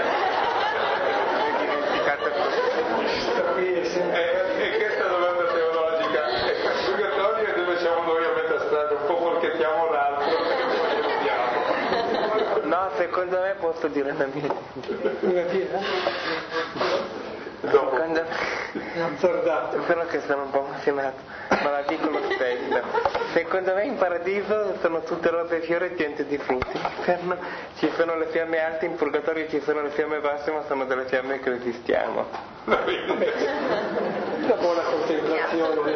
E questa è la domanda teologica. Il purgatorio è dove siamo noi a metà strada, un po' forchettiamo l'altro e poi andiamo. No, secondo me posso dire una mia. Una mia? Dopo. Secondo me... Però che sono un po' emozionato, ma la dico lo stesso. Secondo me in paradiso sono tutte rose e fiori e piante di frutti. All'inferno ci sono le fiamme alte, in purgatorio ci sono le fiamme basse, ma sono delle fiamme che resistiamo. Una buona contemplazione.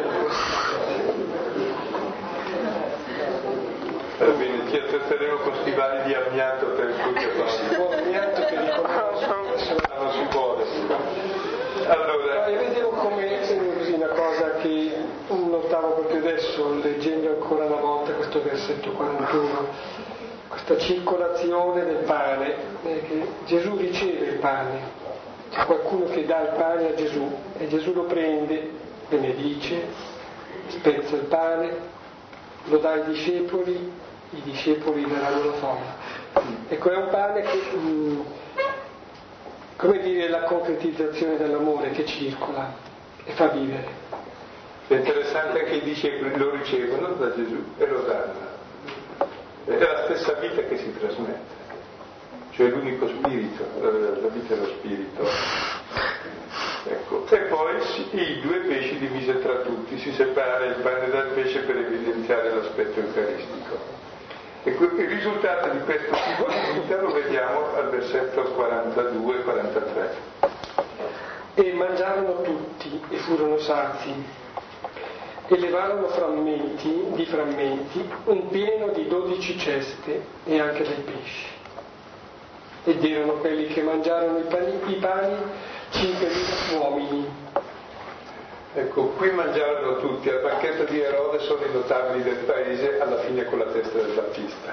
Va bene, ci attrezteremo con stivali di amianto per il purgatorio. Buon amianto che riconosce. Non si può adesso. Allora, io vedevo come così una cosa che notavo proprio adesso, leggendo ancora una volta questo versetto quarantuno, questa circolazione del pane, eh, che Gesù riceve il pane, c'è qualcuno che dà il pane a Gesù e Gesù lo prende, benedice, spezza il pane, lo dà ai discepoli, i discepoli daranno la forma. Ecco, è un pane che... Mh, come dire, la concretizzazione dell'amore che circola e fa vivere. È interessante che i discepoli lo ricevono da Gesù e lo danno. È la stessa vita che si trasmette, cioè l'unico spirito, la vita è lo spirito. Ecco. E poi i due pesci divisi tra tutti, si separa il pane dal pesce per evidenziare l'aspetto eucaristico. E il risultato di questo tipo di vita lo vediamo al versetto quarantadue quarantatré. E mangiarono tutti e furono sazi, e levarono frammenti di frammenti un pieno di dodici ceste e anche dei pesci. Ed erano quelli che mangiarono i pani, i pani cinquemila uomini. Ecco, qui mangiarono tutti, al banchetto di Erode sono i notabili del paese, alla fine con la testa del Battista.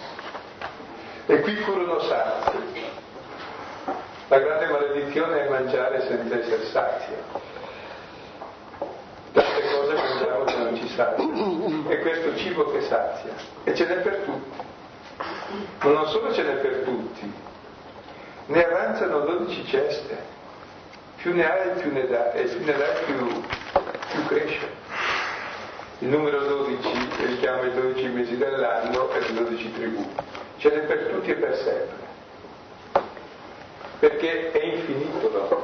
E qui furono sazi. La grande maledizione è mangiare senza essere sazio. Tante cose mangiamo che non ci saziano. È questo cibo che sazia. E ce n'è per tutti. Ma non solo ce n'è per tutti, ne avanzano dodici ceste. Più ne hai più ne dai, e più ne dai più, più cresce. Il numero dodici richiama i dodici mesi dell'anno e le dodici tribù. Ce n'è per tutti e per sempre. Perché è infinito l'amore.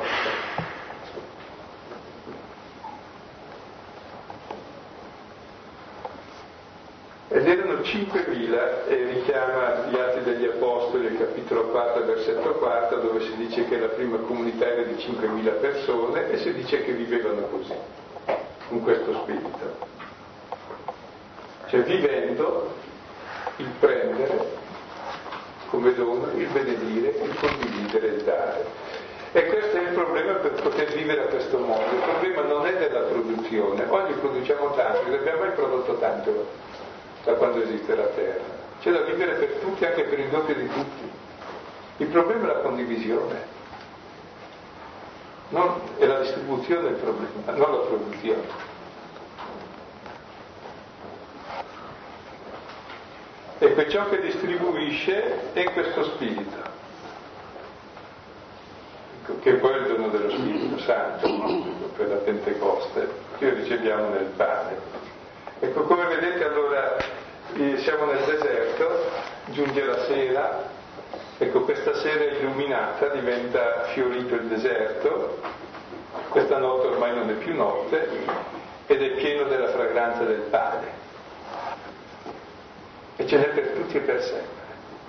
Ed erano cinquemila, e richiama gli Atti degli Apostoli, il capitolo quattro, versetto quarto, dove si dice che la prima comunità era di cinquemila persone e si dice che vivevano così, con questo spirito. Cioè vivendo il prendere come dono, il benedire, il condividere, il dare. E questo è il problema per poter vivere a questo modo. Il problema non è della produzione. Oggi produciamo tanto, non abbiamo mai prodotto tanto da quando esiste la terra. C'è da vivere per tutti, anche per il doppio di tutti. Il problema è la condivisione, non è la distribuzione il problema, non la produzione. Ecco, ciò che distribuisce è questo Spirito, ecco, che poi è il dono dello Spirito Santo, per la Pentecoste, che riceviamo nel pane. Ecco, come vedete allora eh, siamo nel deserto, giunge la sera, ecco, questa sera illuminata diventa fiorito il deserto, questa notte ormai non è più notte ed è pieno della fragranza del pane. E ce n'è per tutti e per sempre.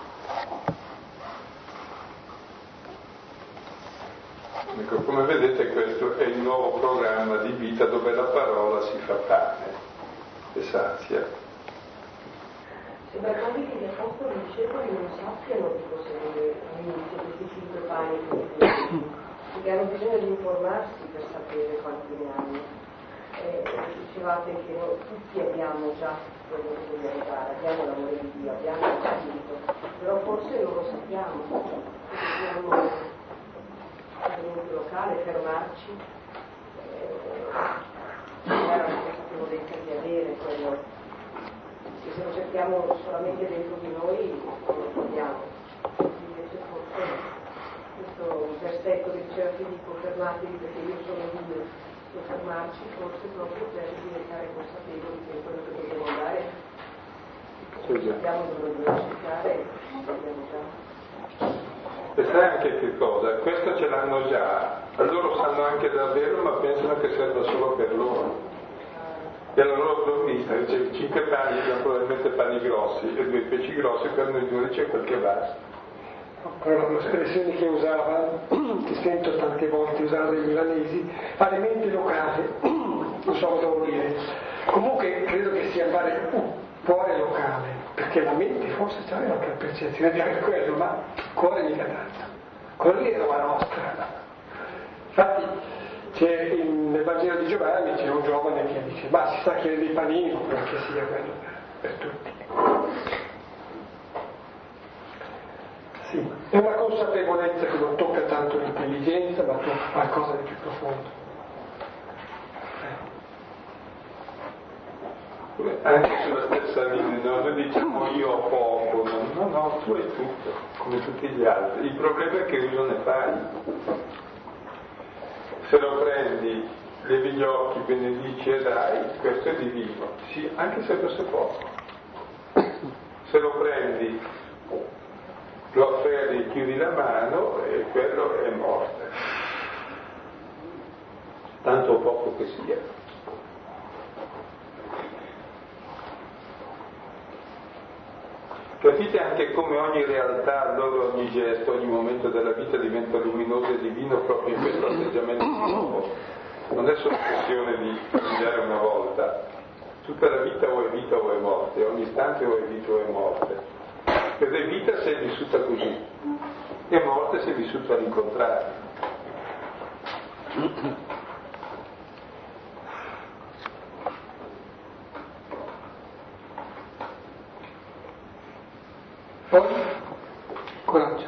Ecco, come vedete questo è il nuovo programma di vita dove la parola si fa pane e sazia. Sembra quasi che gli apostoli e i discepoli non sappiano di cosa all'inizio questi cinque pani e questi pesci, perché hanno bisogno di informarsi per sapere quanti ne hanno. Eh, dicevate che noi tutti abbiamo già quello che dobbiamo dare, abbiamo l'amore di Dio, abbiamo il Spirito, però forse non lo sappiamo, dobbiamo nel mondo locale fermarci, eh, c'era la consapevolezza di avere quello, che se lo cerchiamo solamente dentro di noi non lo troviamo. Invece forse questo versetto che diceva Filippo, fermatevi perché io sono Dio, fermarci forse proprio per diventare consapevoli che quello che dobbiamo dare Sì, sappiamo dove dobbiamo cercare, abbiamo già. E sai anche che cosa? Questo ce l'hanno già, loro sanno anche davvero, ma pensano che serva solo per loro. E alla loro provvista c'è cinque pani, probabilmente pani grossi, e due pesci grossi, per noi due c'è quel che basta. Però l'espressione che usava, che sento tante volte usare i milanesi, fare mente locale, non so cosa vuol dire. Comunque credo che sia fare un cuore locale, perché la mente forse c'è anche la percezione di avere quello, ma il cuore mica tanto. Quello lì è roba nostra. Infatti c'è in, nel Vangelo di Giovanni c'è un giovane che dice, ma si sa che è dei panini, non che sia quello per, per tutti. Sì, è una consapevolezza che non tocca tanto l'intelligenza, ma tocca qualcosa di più profondo. Eh. Anche sulla stessa linea, no? Noi diciamo io ho poco, no, no, no, tu hai tutto, come tutti gli altri. Il problema è che uso ne fai. Se lo prendi, levi gli occhi, benedici e dai, questo è divino, sì, anche se fosse poco. Se lo prendi, lo afferri, chiudi la mano e quello è morte, tanto o poco che sia. Capite anche come ogni realtà, allora ogni gesto, ogni momento della vita diventa luminoso e divino proprio in questo atteggiamento di nuovo. Non è solo questione di cambiare una volta, tutta la vita o è vita o è morte, ogni istante o è vita o è morte. Ed è vita se è vissuta così, e morte se è vissuta all'incontrario. Poi, coraggio.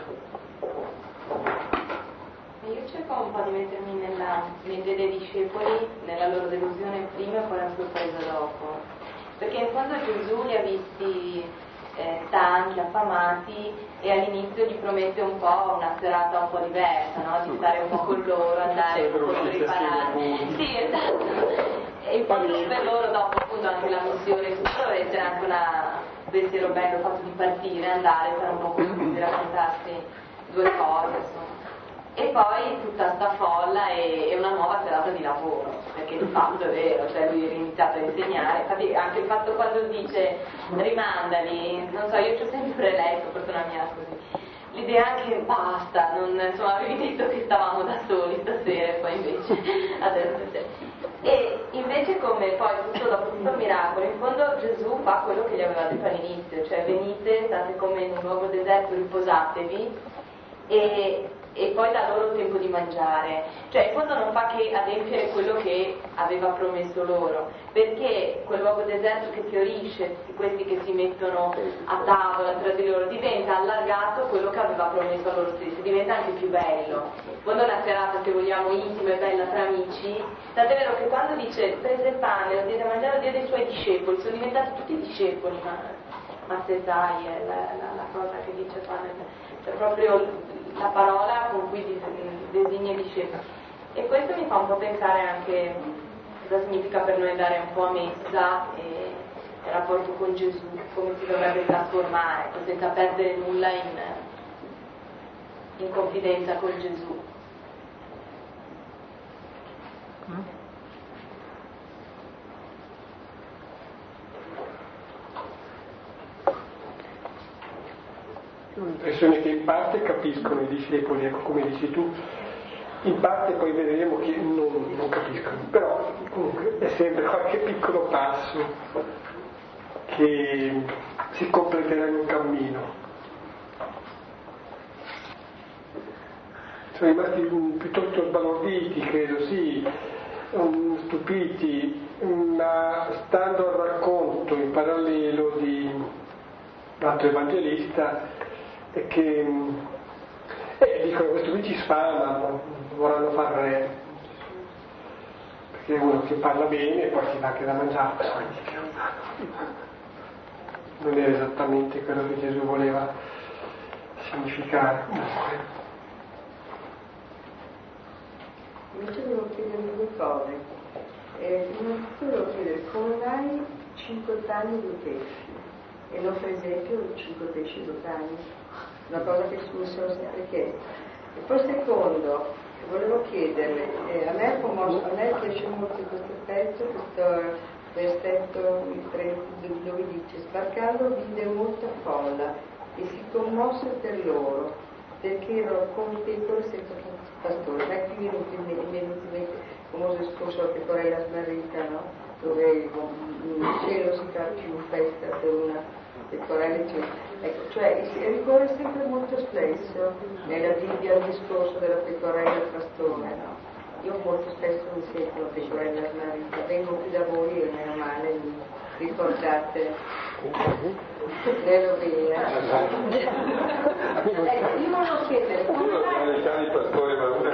Io cerco un po' di mettermi nella mente dei discepoli, nella loro delusione prima e poi la sorpresa dopo. Perché in fondo Gesù li ha visti eh, stanchi, affamati e all'inizio gli promette un po' una serata un po' diversa, no? Di stare un po' con loro, andare un po' per riparare. Sì, esatto. E in fondo per loro dopo appunto anche la missione, tutto deve essere anche una pensiero bello fatto di partire, andare, fare un po' così, raccontarsi due cose, insomma. E poi tutta sta folla e, e una nuova serata di lavoro, perché di fatto è vero, cioè lui è iniziato a insegnare, infatti anche il fatto quando dice rimandali, non so, io ci ho sempre letto, forse una mia così, l'idea anche basta, non, insomma avevi detto che stavamo da soli stasera e poi invece adesso e invece come poi tutto dopo tutto il miracolo in fondo Gesù fa quello che gli aveva detto all'inizio, cioè venite, state come in un luogo deserto, riposatevi e, e poi dà loro tempo di mangiare, cioè in fondo non fa che adempiere quello che aveva promesso loro, perché quel luogo deserto che fiorisce, questi che si mettono a tavola tra di loro, diventa allargato quello che aveva promesso a loro stessi, diventa anche più bello. Quando una serata, se vogliamo, intima e bella tra amici, tant'è vero che quando dice prese il pane, lo diede a mangiare, lo diede ai suoi discepoli, sono diventati tutti discepoli, ma Mattesai è la, la, la cosa che dice qua, cioè proprio la parola con cui designa i discepoli. E questo mi fa un po' pensare anche cosa significa per noi andare un po' a messa e il rapporto con Gesù, come si dovrebbe trasformare, senza perdere nulla in, in confidenza con Gesù. Ho l'impressione che in parte capiscono i discepoli, ecco, come dici tu, in parte poi vedremo che non, non capiscono, però comunque è sempre qualche piccolo passo che si completerà in un cammino. Sono rimasti piuttosto sbalorditi, credo, sì, stupiti, ma stando al racconto in parallelo di l'altro evangelista, è che eh, dicono questo qui ci sfama, vorranno far re, perché è uno che parla bene e poi si dà anche da mangiare, non è esattamente quello che Gesù voleva significare. Invece devo chiedere due cose. Eh, innanzitutto devo chiedere come mai cinque panni due pesci e non per esempio cinque pesci due panni? Una cosa che mi sono sempre chiesto. E poi secondo, volevo chiederle, eh, a, me commosso, a me piace molto questo pezzo, questo versetto dove dice: sbarcando vide molta folla e si commosse per loro, perché erano come pecore senza pastore. Ma qui mi è venuto in mente il famoso discorso della pecorella smarrita, no? Dove il cielo si fa più festa per una pecorella, ecco, cioè ricorre sempre molto spesso nella Bibbia il discorso della pecorella e il pastore, no? Io molto spesso mi sento la pecorella smarrita, vengo qui da voi e meno male mi ricordate l'Elovina. Ecco, io volevo chiedere come mai... i pastori, ma uno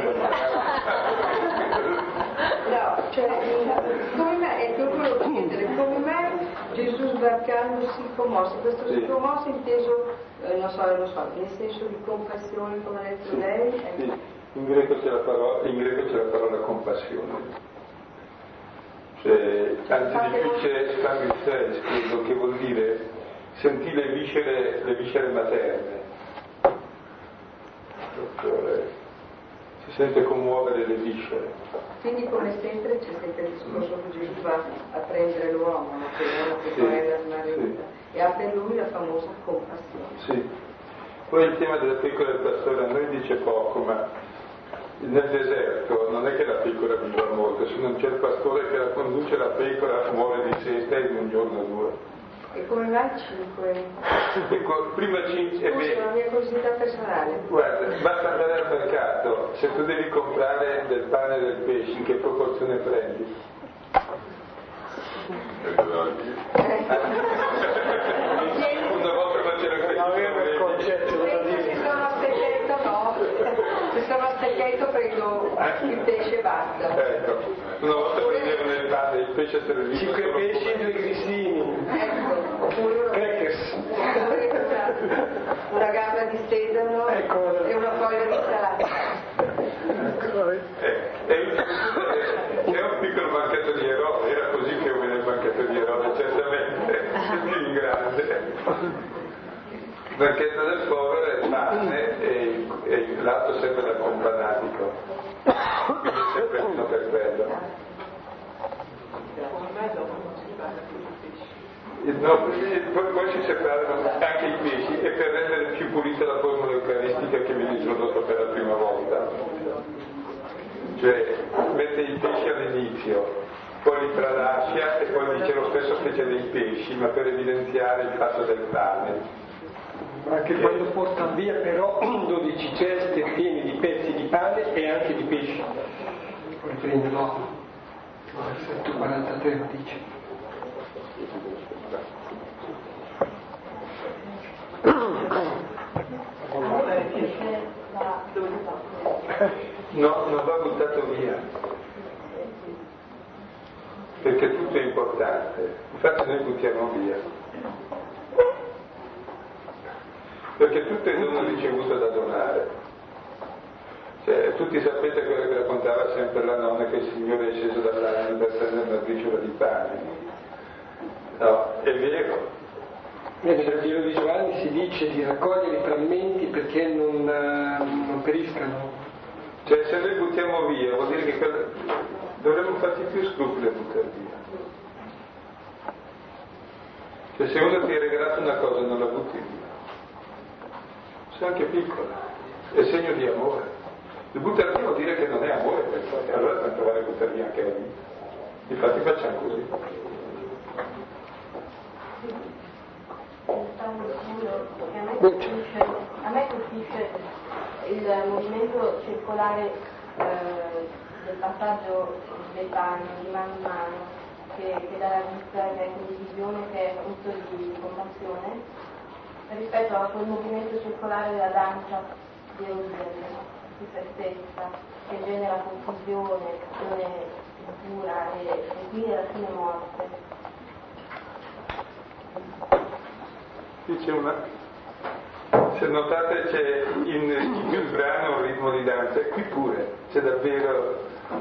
no, cioè come mai, ecco, volevo chiedere come mai Gesù sbarcando si commosse, questo si commosse inteso, eh, non so, non so, nel senso di compassione come ha detto sì, lei? Ecco. Sì. In greco c'è la parola, in greco c'è la parola compassione. Cioè, anzi dice Sanguisei, credo, che vuol dire sentì le viscere, le viscere materne. Cioè, si sente commuovere le viscere. Quindi come sempre c'è sempre il discorso che Gesù va a prendere l'uomo, no? Che è una pecorella smarrita, sì, e ha per lui la famosa compassione. Sì. Poi il tema della pecora del pastore a noi dice poco, ma nel deserto non è che la pecora viva molto, se non c'è il pastore che la conduce, la pecora muore di seta in un giorno o due. E come mai cinque? Ecco, prima cinque... Scusa, è la mia curiosità personale. Guarda, basta andare al mercato, se tu devi comprare del pane e del pesce, in che proporzione prendi? Una volta non c'era questo. Non avevo il concetto, Se sono a specchietto no, se sono a specchietto prendo il pesce e basta. Ecco, una volta prendevano il pane, il pesce servito. Cinque pesci e due grissini. Ecco, oppure Crackers. una gamba di sedano ecco, e una foglia di insalata. Eh, è un piccolo banchetto di Erode, era così che venne il banchetto di Erode, certamente, più in grande. Il banchetto del povero è pane e, e l'altro serve da companatico, quindi è sempre uno per quello. No, poi, poi si separano anche i pesci e per rendere più pulita la formula eucaristica che viene introdotto per la prima volta. Cioè mette i pesci all'inizio, poi li tralascia e poi dice lo stesso fece dei pesci, ma per evidenziare il fatto del pane. Anche quando porta via però dodici ceste piene di pezzi di pane e anche di pesce. Poi prende dopo. Versetto quarantatré lo dice. No, non va buttato via, perché tutto è importante, infatti noi buttiamo via. perché tutto è dono ricevuto da donare. Cioè, tutti sapete quello che raccontava sempre la nonna, che il Signore è sceso dall'anima per prendere una briciola di pane. No, è vero. Nel Vangelo di Giovanni si dice di raccogliere i frammenti perché non, non periscano. Cioè, se noi buttiamo via, vuol dire che quella... dovremmo farci più scrupoli a buttare via. Cioè, se uno ti ha regalato una cosa non la butti via, se anche piccola, è segno di amore. Il buttare via vuol dire che non è amore per te, allora dobbiamo provare a buttare via anche la vita. Infatti facciamo così. Stavo dicendo che a me colpisce, a me colpisce il movimento circolare eh, del passaggio dei panni di mano in mano che, che dà la vita, che è condivisione, che è frutto di compassione, rispetto a quel movimento circolare della danza di erosione di se stessa, che genera confusione, cintura e, e quindi alla fine morte. Qui c'è una, se notate c'è in, in quel brano un ritmo di danza, e qui pure c'è davvero,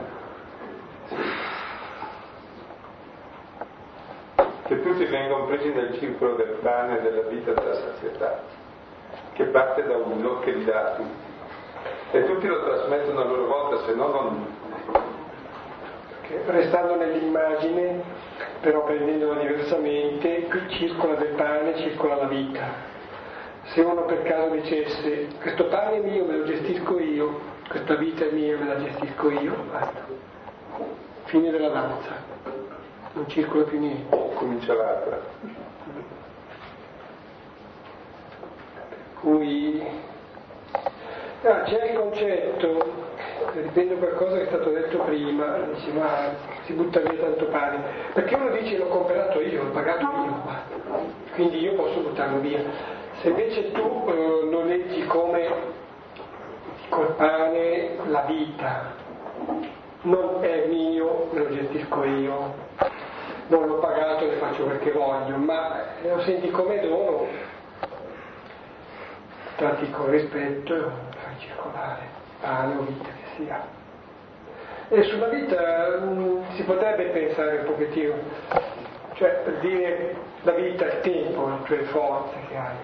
che tutti vengono presi nel circolo del pane, della vita, della sazietà, che parte da uno che li dà a tutti, e tutti lo trasmettono a loro volta, se no non... Restando nell'immagine, però prendendola diversamente, qui circola del pane, circola la vita. Se uno per caso dicesse questo pane è mio, me lo gestisco io, questa vita è mia, me la gestisco io, basta. Fine della danza, non circola più niente. Comincia l'altra. Per cui ah, c'è il concetto, riprendo qualcosa che è stato detto prima, dice ma si butta via tanto pane, perché uno dice l'ho comprato io, l'ho pagato io, quindi io posso buttarlo via. Se invece tu eh, lo leggi come col pane la vita, non è mio, me lo gestisco io, non l'ho pagato, ne faccio perché voglio, ma lo senti come dono, tratti con rispetto e lo fai circolare, pane o vita che sia. E sulla vita mh, si potrebbe pensare un pochettino, cioè per dire la vita, il tempo, le tue forze che hai.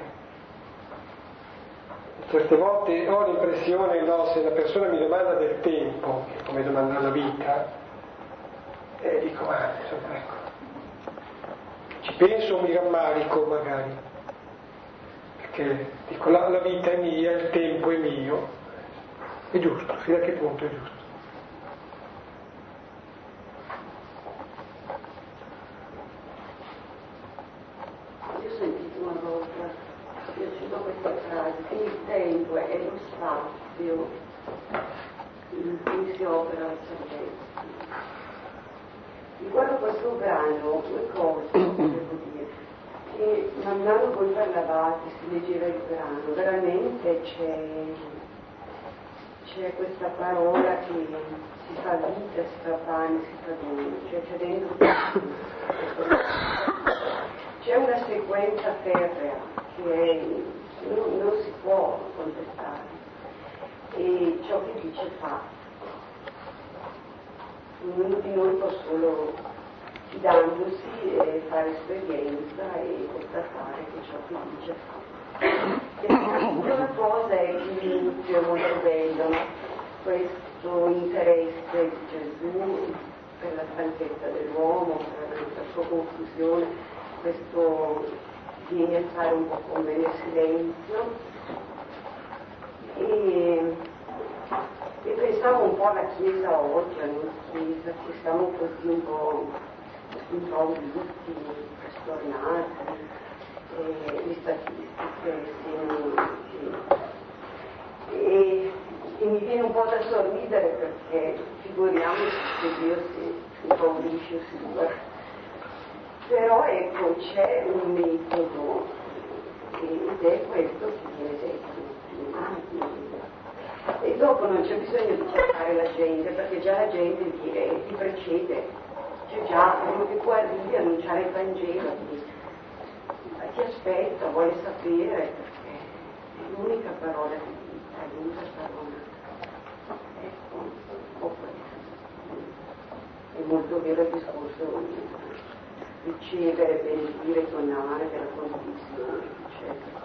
Certe volte ho l'impressione, no, se una persona mi domanda del tempo, che è come domandare la vita, e dico, ah, insomma, ecco, ci penso, mi rammarico magari, perché dico la, la vita è mia, il tempo è mio, è giusto, fino a che punto è giusto? Io ho sentito una volta, mi è piaciuta questa frase, che il tempo è lo spazio in cui si opera la saggezza. Riguardo questo brano, due cose devo dire, che man mano voi parlavate, si leggeva il brano, veramente c'è, c'è questa parola che si fa vita, si fa pane, si fa dono, cioè c'è dentro tutto. C'è una sequenza ferrea che è, non, non si può contestare, e ciò che dice fa. Ognuno di noi può solo, fidandosi, e fare esperienza e constatare che ciò che dice fa. E una cosa è che l'inizio è molto bello, questo interesse di Gesù per la stanchezza dell'uomo, per la sua confusione, questo viene a fare un po' con me nel silenzio. E, e pensavo un po' alla Chiesa oggi, alla nostra Chiesa, che siamo così un po' improvvisi, frastornati, e le statistiche siano, sì. e, e mi viene un po' da sorridere, perché figuriamoci se Dio si impaurisce o si guarda. Però ecco, c'è un metodo, ed è questo che viene detto. E dopo non c'è bisogno di cercare la gente, perché già la gente ti, ti precede, c'è già uno che tu arrivi a annunciare il Vangelo, ti, ti aspetta, vuole sapere, perché l'unica parola che dica, l'unica parola. Ecco, o questo. È molto vero il discorso ricevere, benedire, donare della condivisione, eccetera.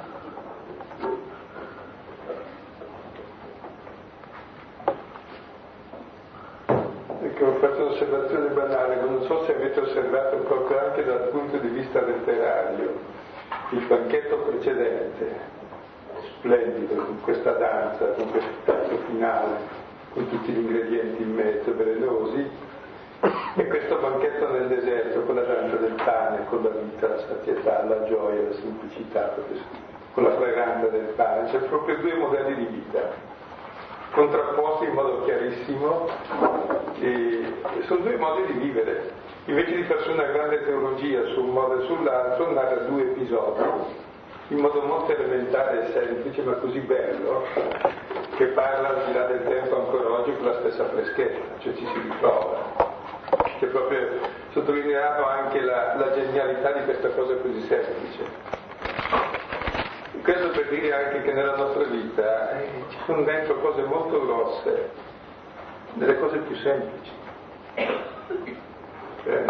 Ecco, ho fatto un'osservazione banale, ma non so se avete osservato proprio anche dal punto di vista letterario il banchetto precedente, splendido, con questa danza, con questo pezzo finale, con tutti gli ingredienti in mezzo, velenosi, e questo banchetto nel deserto, con la danza del pane, con la vita, la satietà, la gioia, la semplicità, con la fragranza del pane, cioè proprio due modelli di vita contrapposti in modo chiarissimo, e sono due modi di vivere. Invece di farsi una grande teologia su un modo e sull'altro, narra due episodi in modo molto elementare e semplice, ma così bello, che parla al di là del tempo ancora oggi con la stessa freschezza, cioè ci si ritrova. Che proprio sottolineavo anche la, la genialità di questa cosa così semplice. Questo per dire anche che nella nostra vita eh, ci sono dentro cose molto grosse, delle cose più semplici. Cioè,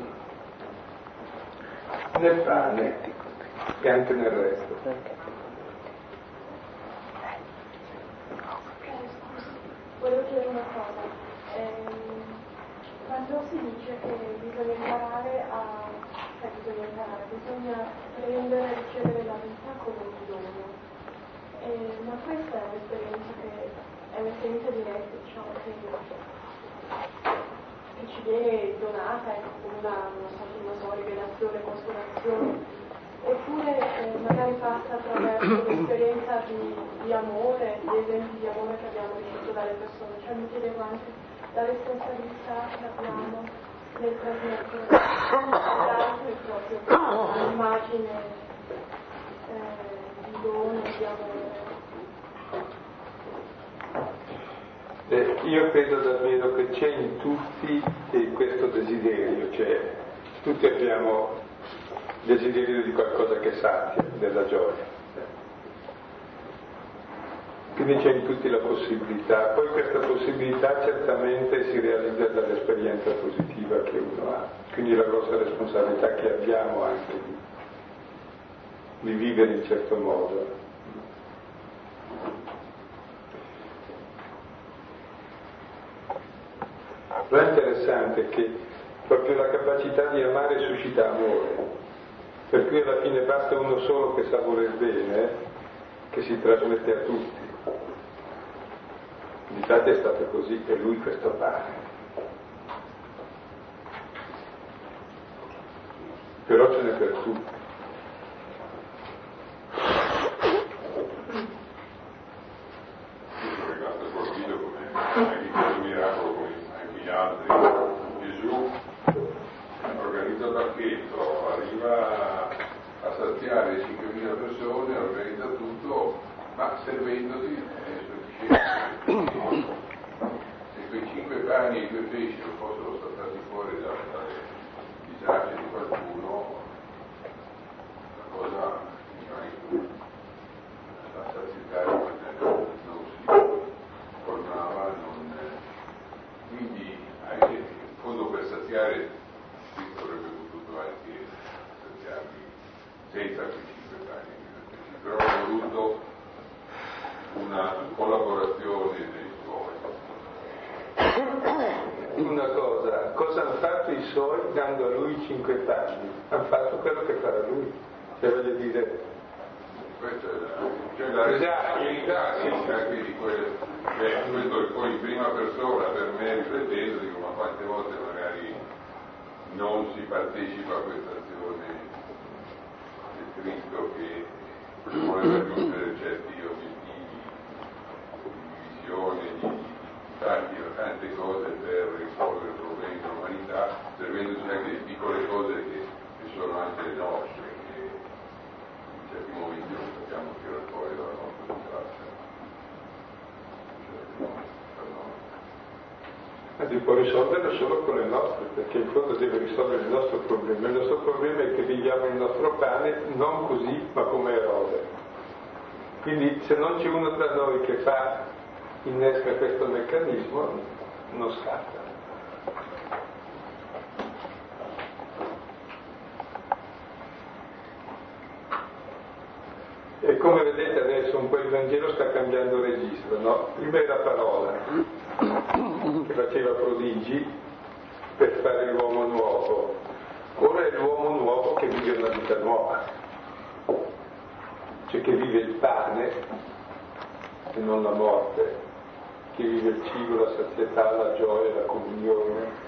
nel pane e anche nel resto. Volevo chiedere una cosa. Ehm, quando si dice che bisogna imparare a cioè bisogna imparare, bisogna prendere e ricevere la vita come un dono. Eh, ma questa è un'esperienza che è un'esperienza diretta, diciamo, che, che ci viene donata, ecco, come una, una, una so, rivelazione, consolazione, oppure eh, magari passa attraverso l'esperienza di, di amore, di esempi di amore che abbiamo ricevuto dalle persone. Cioè mi chiedevo anche la responsabilità che abbiamo nel trasmettere all'altro proprio l'immagine eh, di dono, di amore. Eh, io credo davvero che c'è in tutti eh, questo desiderio, cioè tutti abbiamo desiderio di qualcosa che satia, della gioia. Quindi c'è in tutti la possibilità, poi questa possibilità certamente si realizza dall'esperienza positiva che uno ha, quindi la grossa responsabilità che abbiamo anche di, di vivere in certo modo. Però è interessante che proprio la capacità di amare suscita amore, per cui alla fine basta uno solo che sa voler bene, che si trasmette a tutti. Difatti è stato così, e lui questo pane. Però ce n'è per tutti. Io sono rimasto colpito come hai visto il miracolo come anche gli altri. Gesù organizza il banchetto, arriva a saziare cinquemila persone, organizza tutto, ma servendosi ai suoi discepoli. Se quei cinque pani e i due pesci non fossero saltati fuori dalle disagi di qualcuno, la cosa la sazietà non si formava, non... quindi anche in fondo per saziare Cristo avrebbe potuto anche saziarli senza quei cinque pani e due pesci, però ha voluto una collaborazione dei suoi. Una cosa, cosa hanno fatto i suoi dando a lui cinque pani? Hanno fatto quello che farà lui, cioè voglio dire. Questa è la, cioè la responsabilità sì, anche di quel, cioè, questo è poi in prima persona per me riflettendo, dico ma quante volte magari non si partecipa a questa azione del Cristo che vuole raggiungere certi obiettivi di visione, di, di tanti, tante cose per risolvere problemi dell'umanità, servendosi anche di piccole cose che, che sono anche le nostre, che in certi momenti non sappiamo tirare fuori dalla nostra disgrazia. Ma si può risolvere solo con le nostre, perché in fondo deve risolvere il nostro problema. Il nostro problema è che viviamo il nostro pane non così, ma come Erode. Quindi se non c'è uno tra noi che fa, innesca questo meccanismo, non scatta. E come vedete adesso un po' il Vangelo sta cambiando registro, no? Prima era parola, che faceva prodigi per fare l'uomo nuovo, ora è l'uomo nuovo che vive una vita nuova, cioè che vive il pane e non la morte, che vive il cibo, la sazietà, la gioia, la comunione.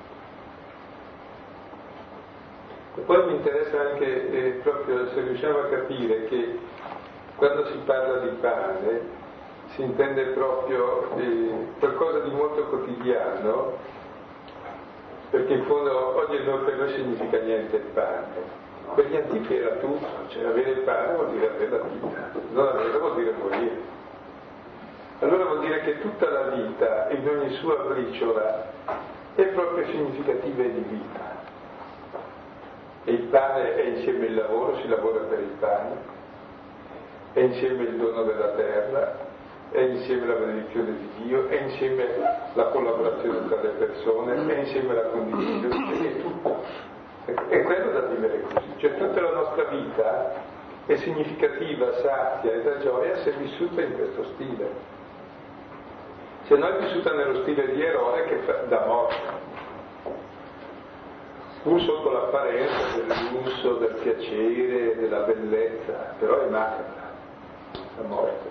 E poi mi interessa anche eh, proprio se riusciamo a capire che quando si parla di pane si intende proprio eh, qualcosa di molto quotidiano, perché in fondo oggi per noi significa niente il pane. Per gli antichi era tutto, cioè avere il pane vuol dire avere la vita, non averla vuol dire morire. Allora vuol dire che tutta la vita, in ogni sua briciola, è proprio significativa e di vita. E il pane è insieme il lavoro, si lavora per il pane, è insieme il dono della terra, è insieme la benedizione di Dio, è insieme la collaborazione tra le persone, è insieme la condivisione, è tutto. È quello da vivere così, cioè tutta la nostra vita è significativa, sazia e da gioia se vissuta in questo stile. Se no è vissuta nello stile di Erode che fa, dà morte, pur sotto l'apparenza del lusso, del piacere, della bellezza, però è macabra, la morte.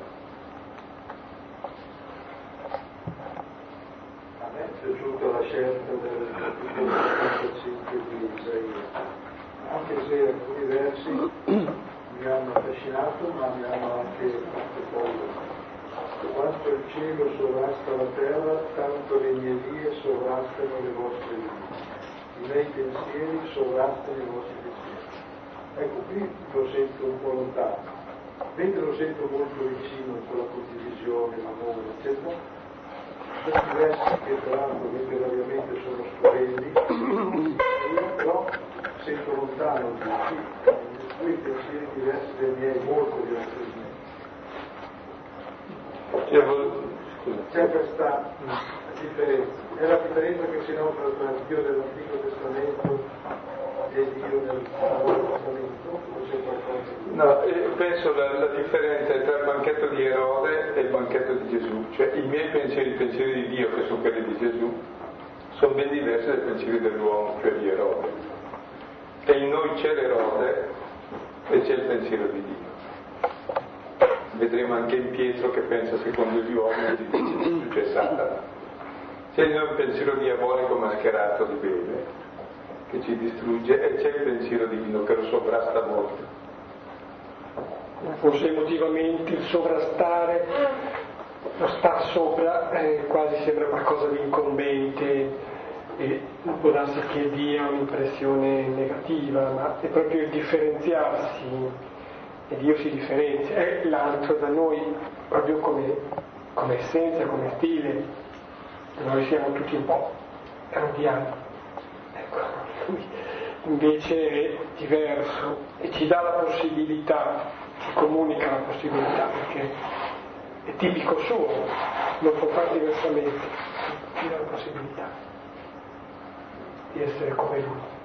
A me è piaciuta la scelta del capitolo settantacinque di Isaia, anche se alcuni versi mi hanno affascinato ma mi hanno anche fatto paura. Quanto il cielo sovrasta la terra, tanto le mie vie sovrastano le vostre vie. I miei pensieri sovrastano i vostri pensieri. Ecco, qui lo sento un po' lontano, mentre lo sento molto vicino con la condivisione, l'amore, eccetera. Questi versi che tra l'altro letterariamente sono stupendi, io però sento lontano di quei pensieri diversi dai miei, molto diversi dai miei. C'è questa differenza, è la differenza che si nota tra il Dio dell'Antico Testamento e il Dio del Nuovo Testamento, o c'è qualcosa di... No, eh, penso la, la differenza è tra il banchetto di Erode e il banchetto di Gesù, cioè i miei pensieri, i pensieri di Dio, che sono quelli di Gesù, sono ben diversi dai pensieri dell'uomo, cioè di Erode. E in noi c'è l'Erode e c'è il pensiero di Dio. Vedremo anche in Pietro che pensa secondo gli uomini, di Gesù c'è Satana. C'è il pensiero diabolico mascherato di bene, che ci distrugge, e c'è il pensiero divino che lo sovrasta molto. Forse emotivamente il sovrastare, lo star sopra, eh, quasi sembra qualcosa di incombente e può darsi che dia un'impressione negativa, ma è proprio il differenziarsi, e Dio si differenzia, è l'altro da noi proprio come, come essenza, come stile. Noi siamo tutti un po' erodiani, ecco, lui invece è diverso e ci dà la possibilità, ci comunica la possibilità, perché è tipico suo, non può fare diversamente, ci dà la possibilità di essere come lui.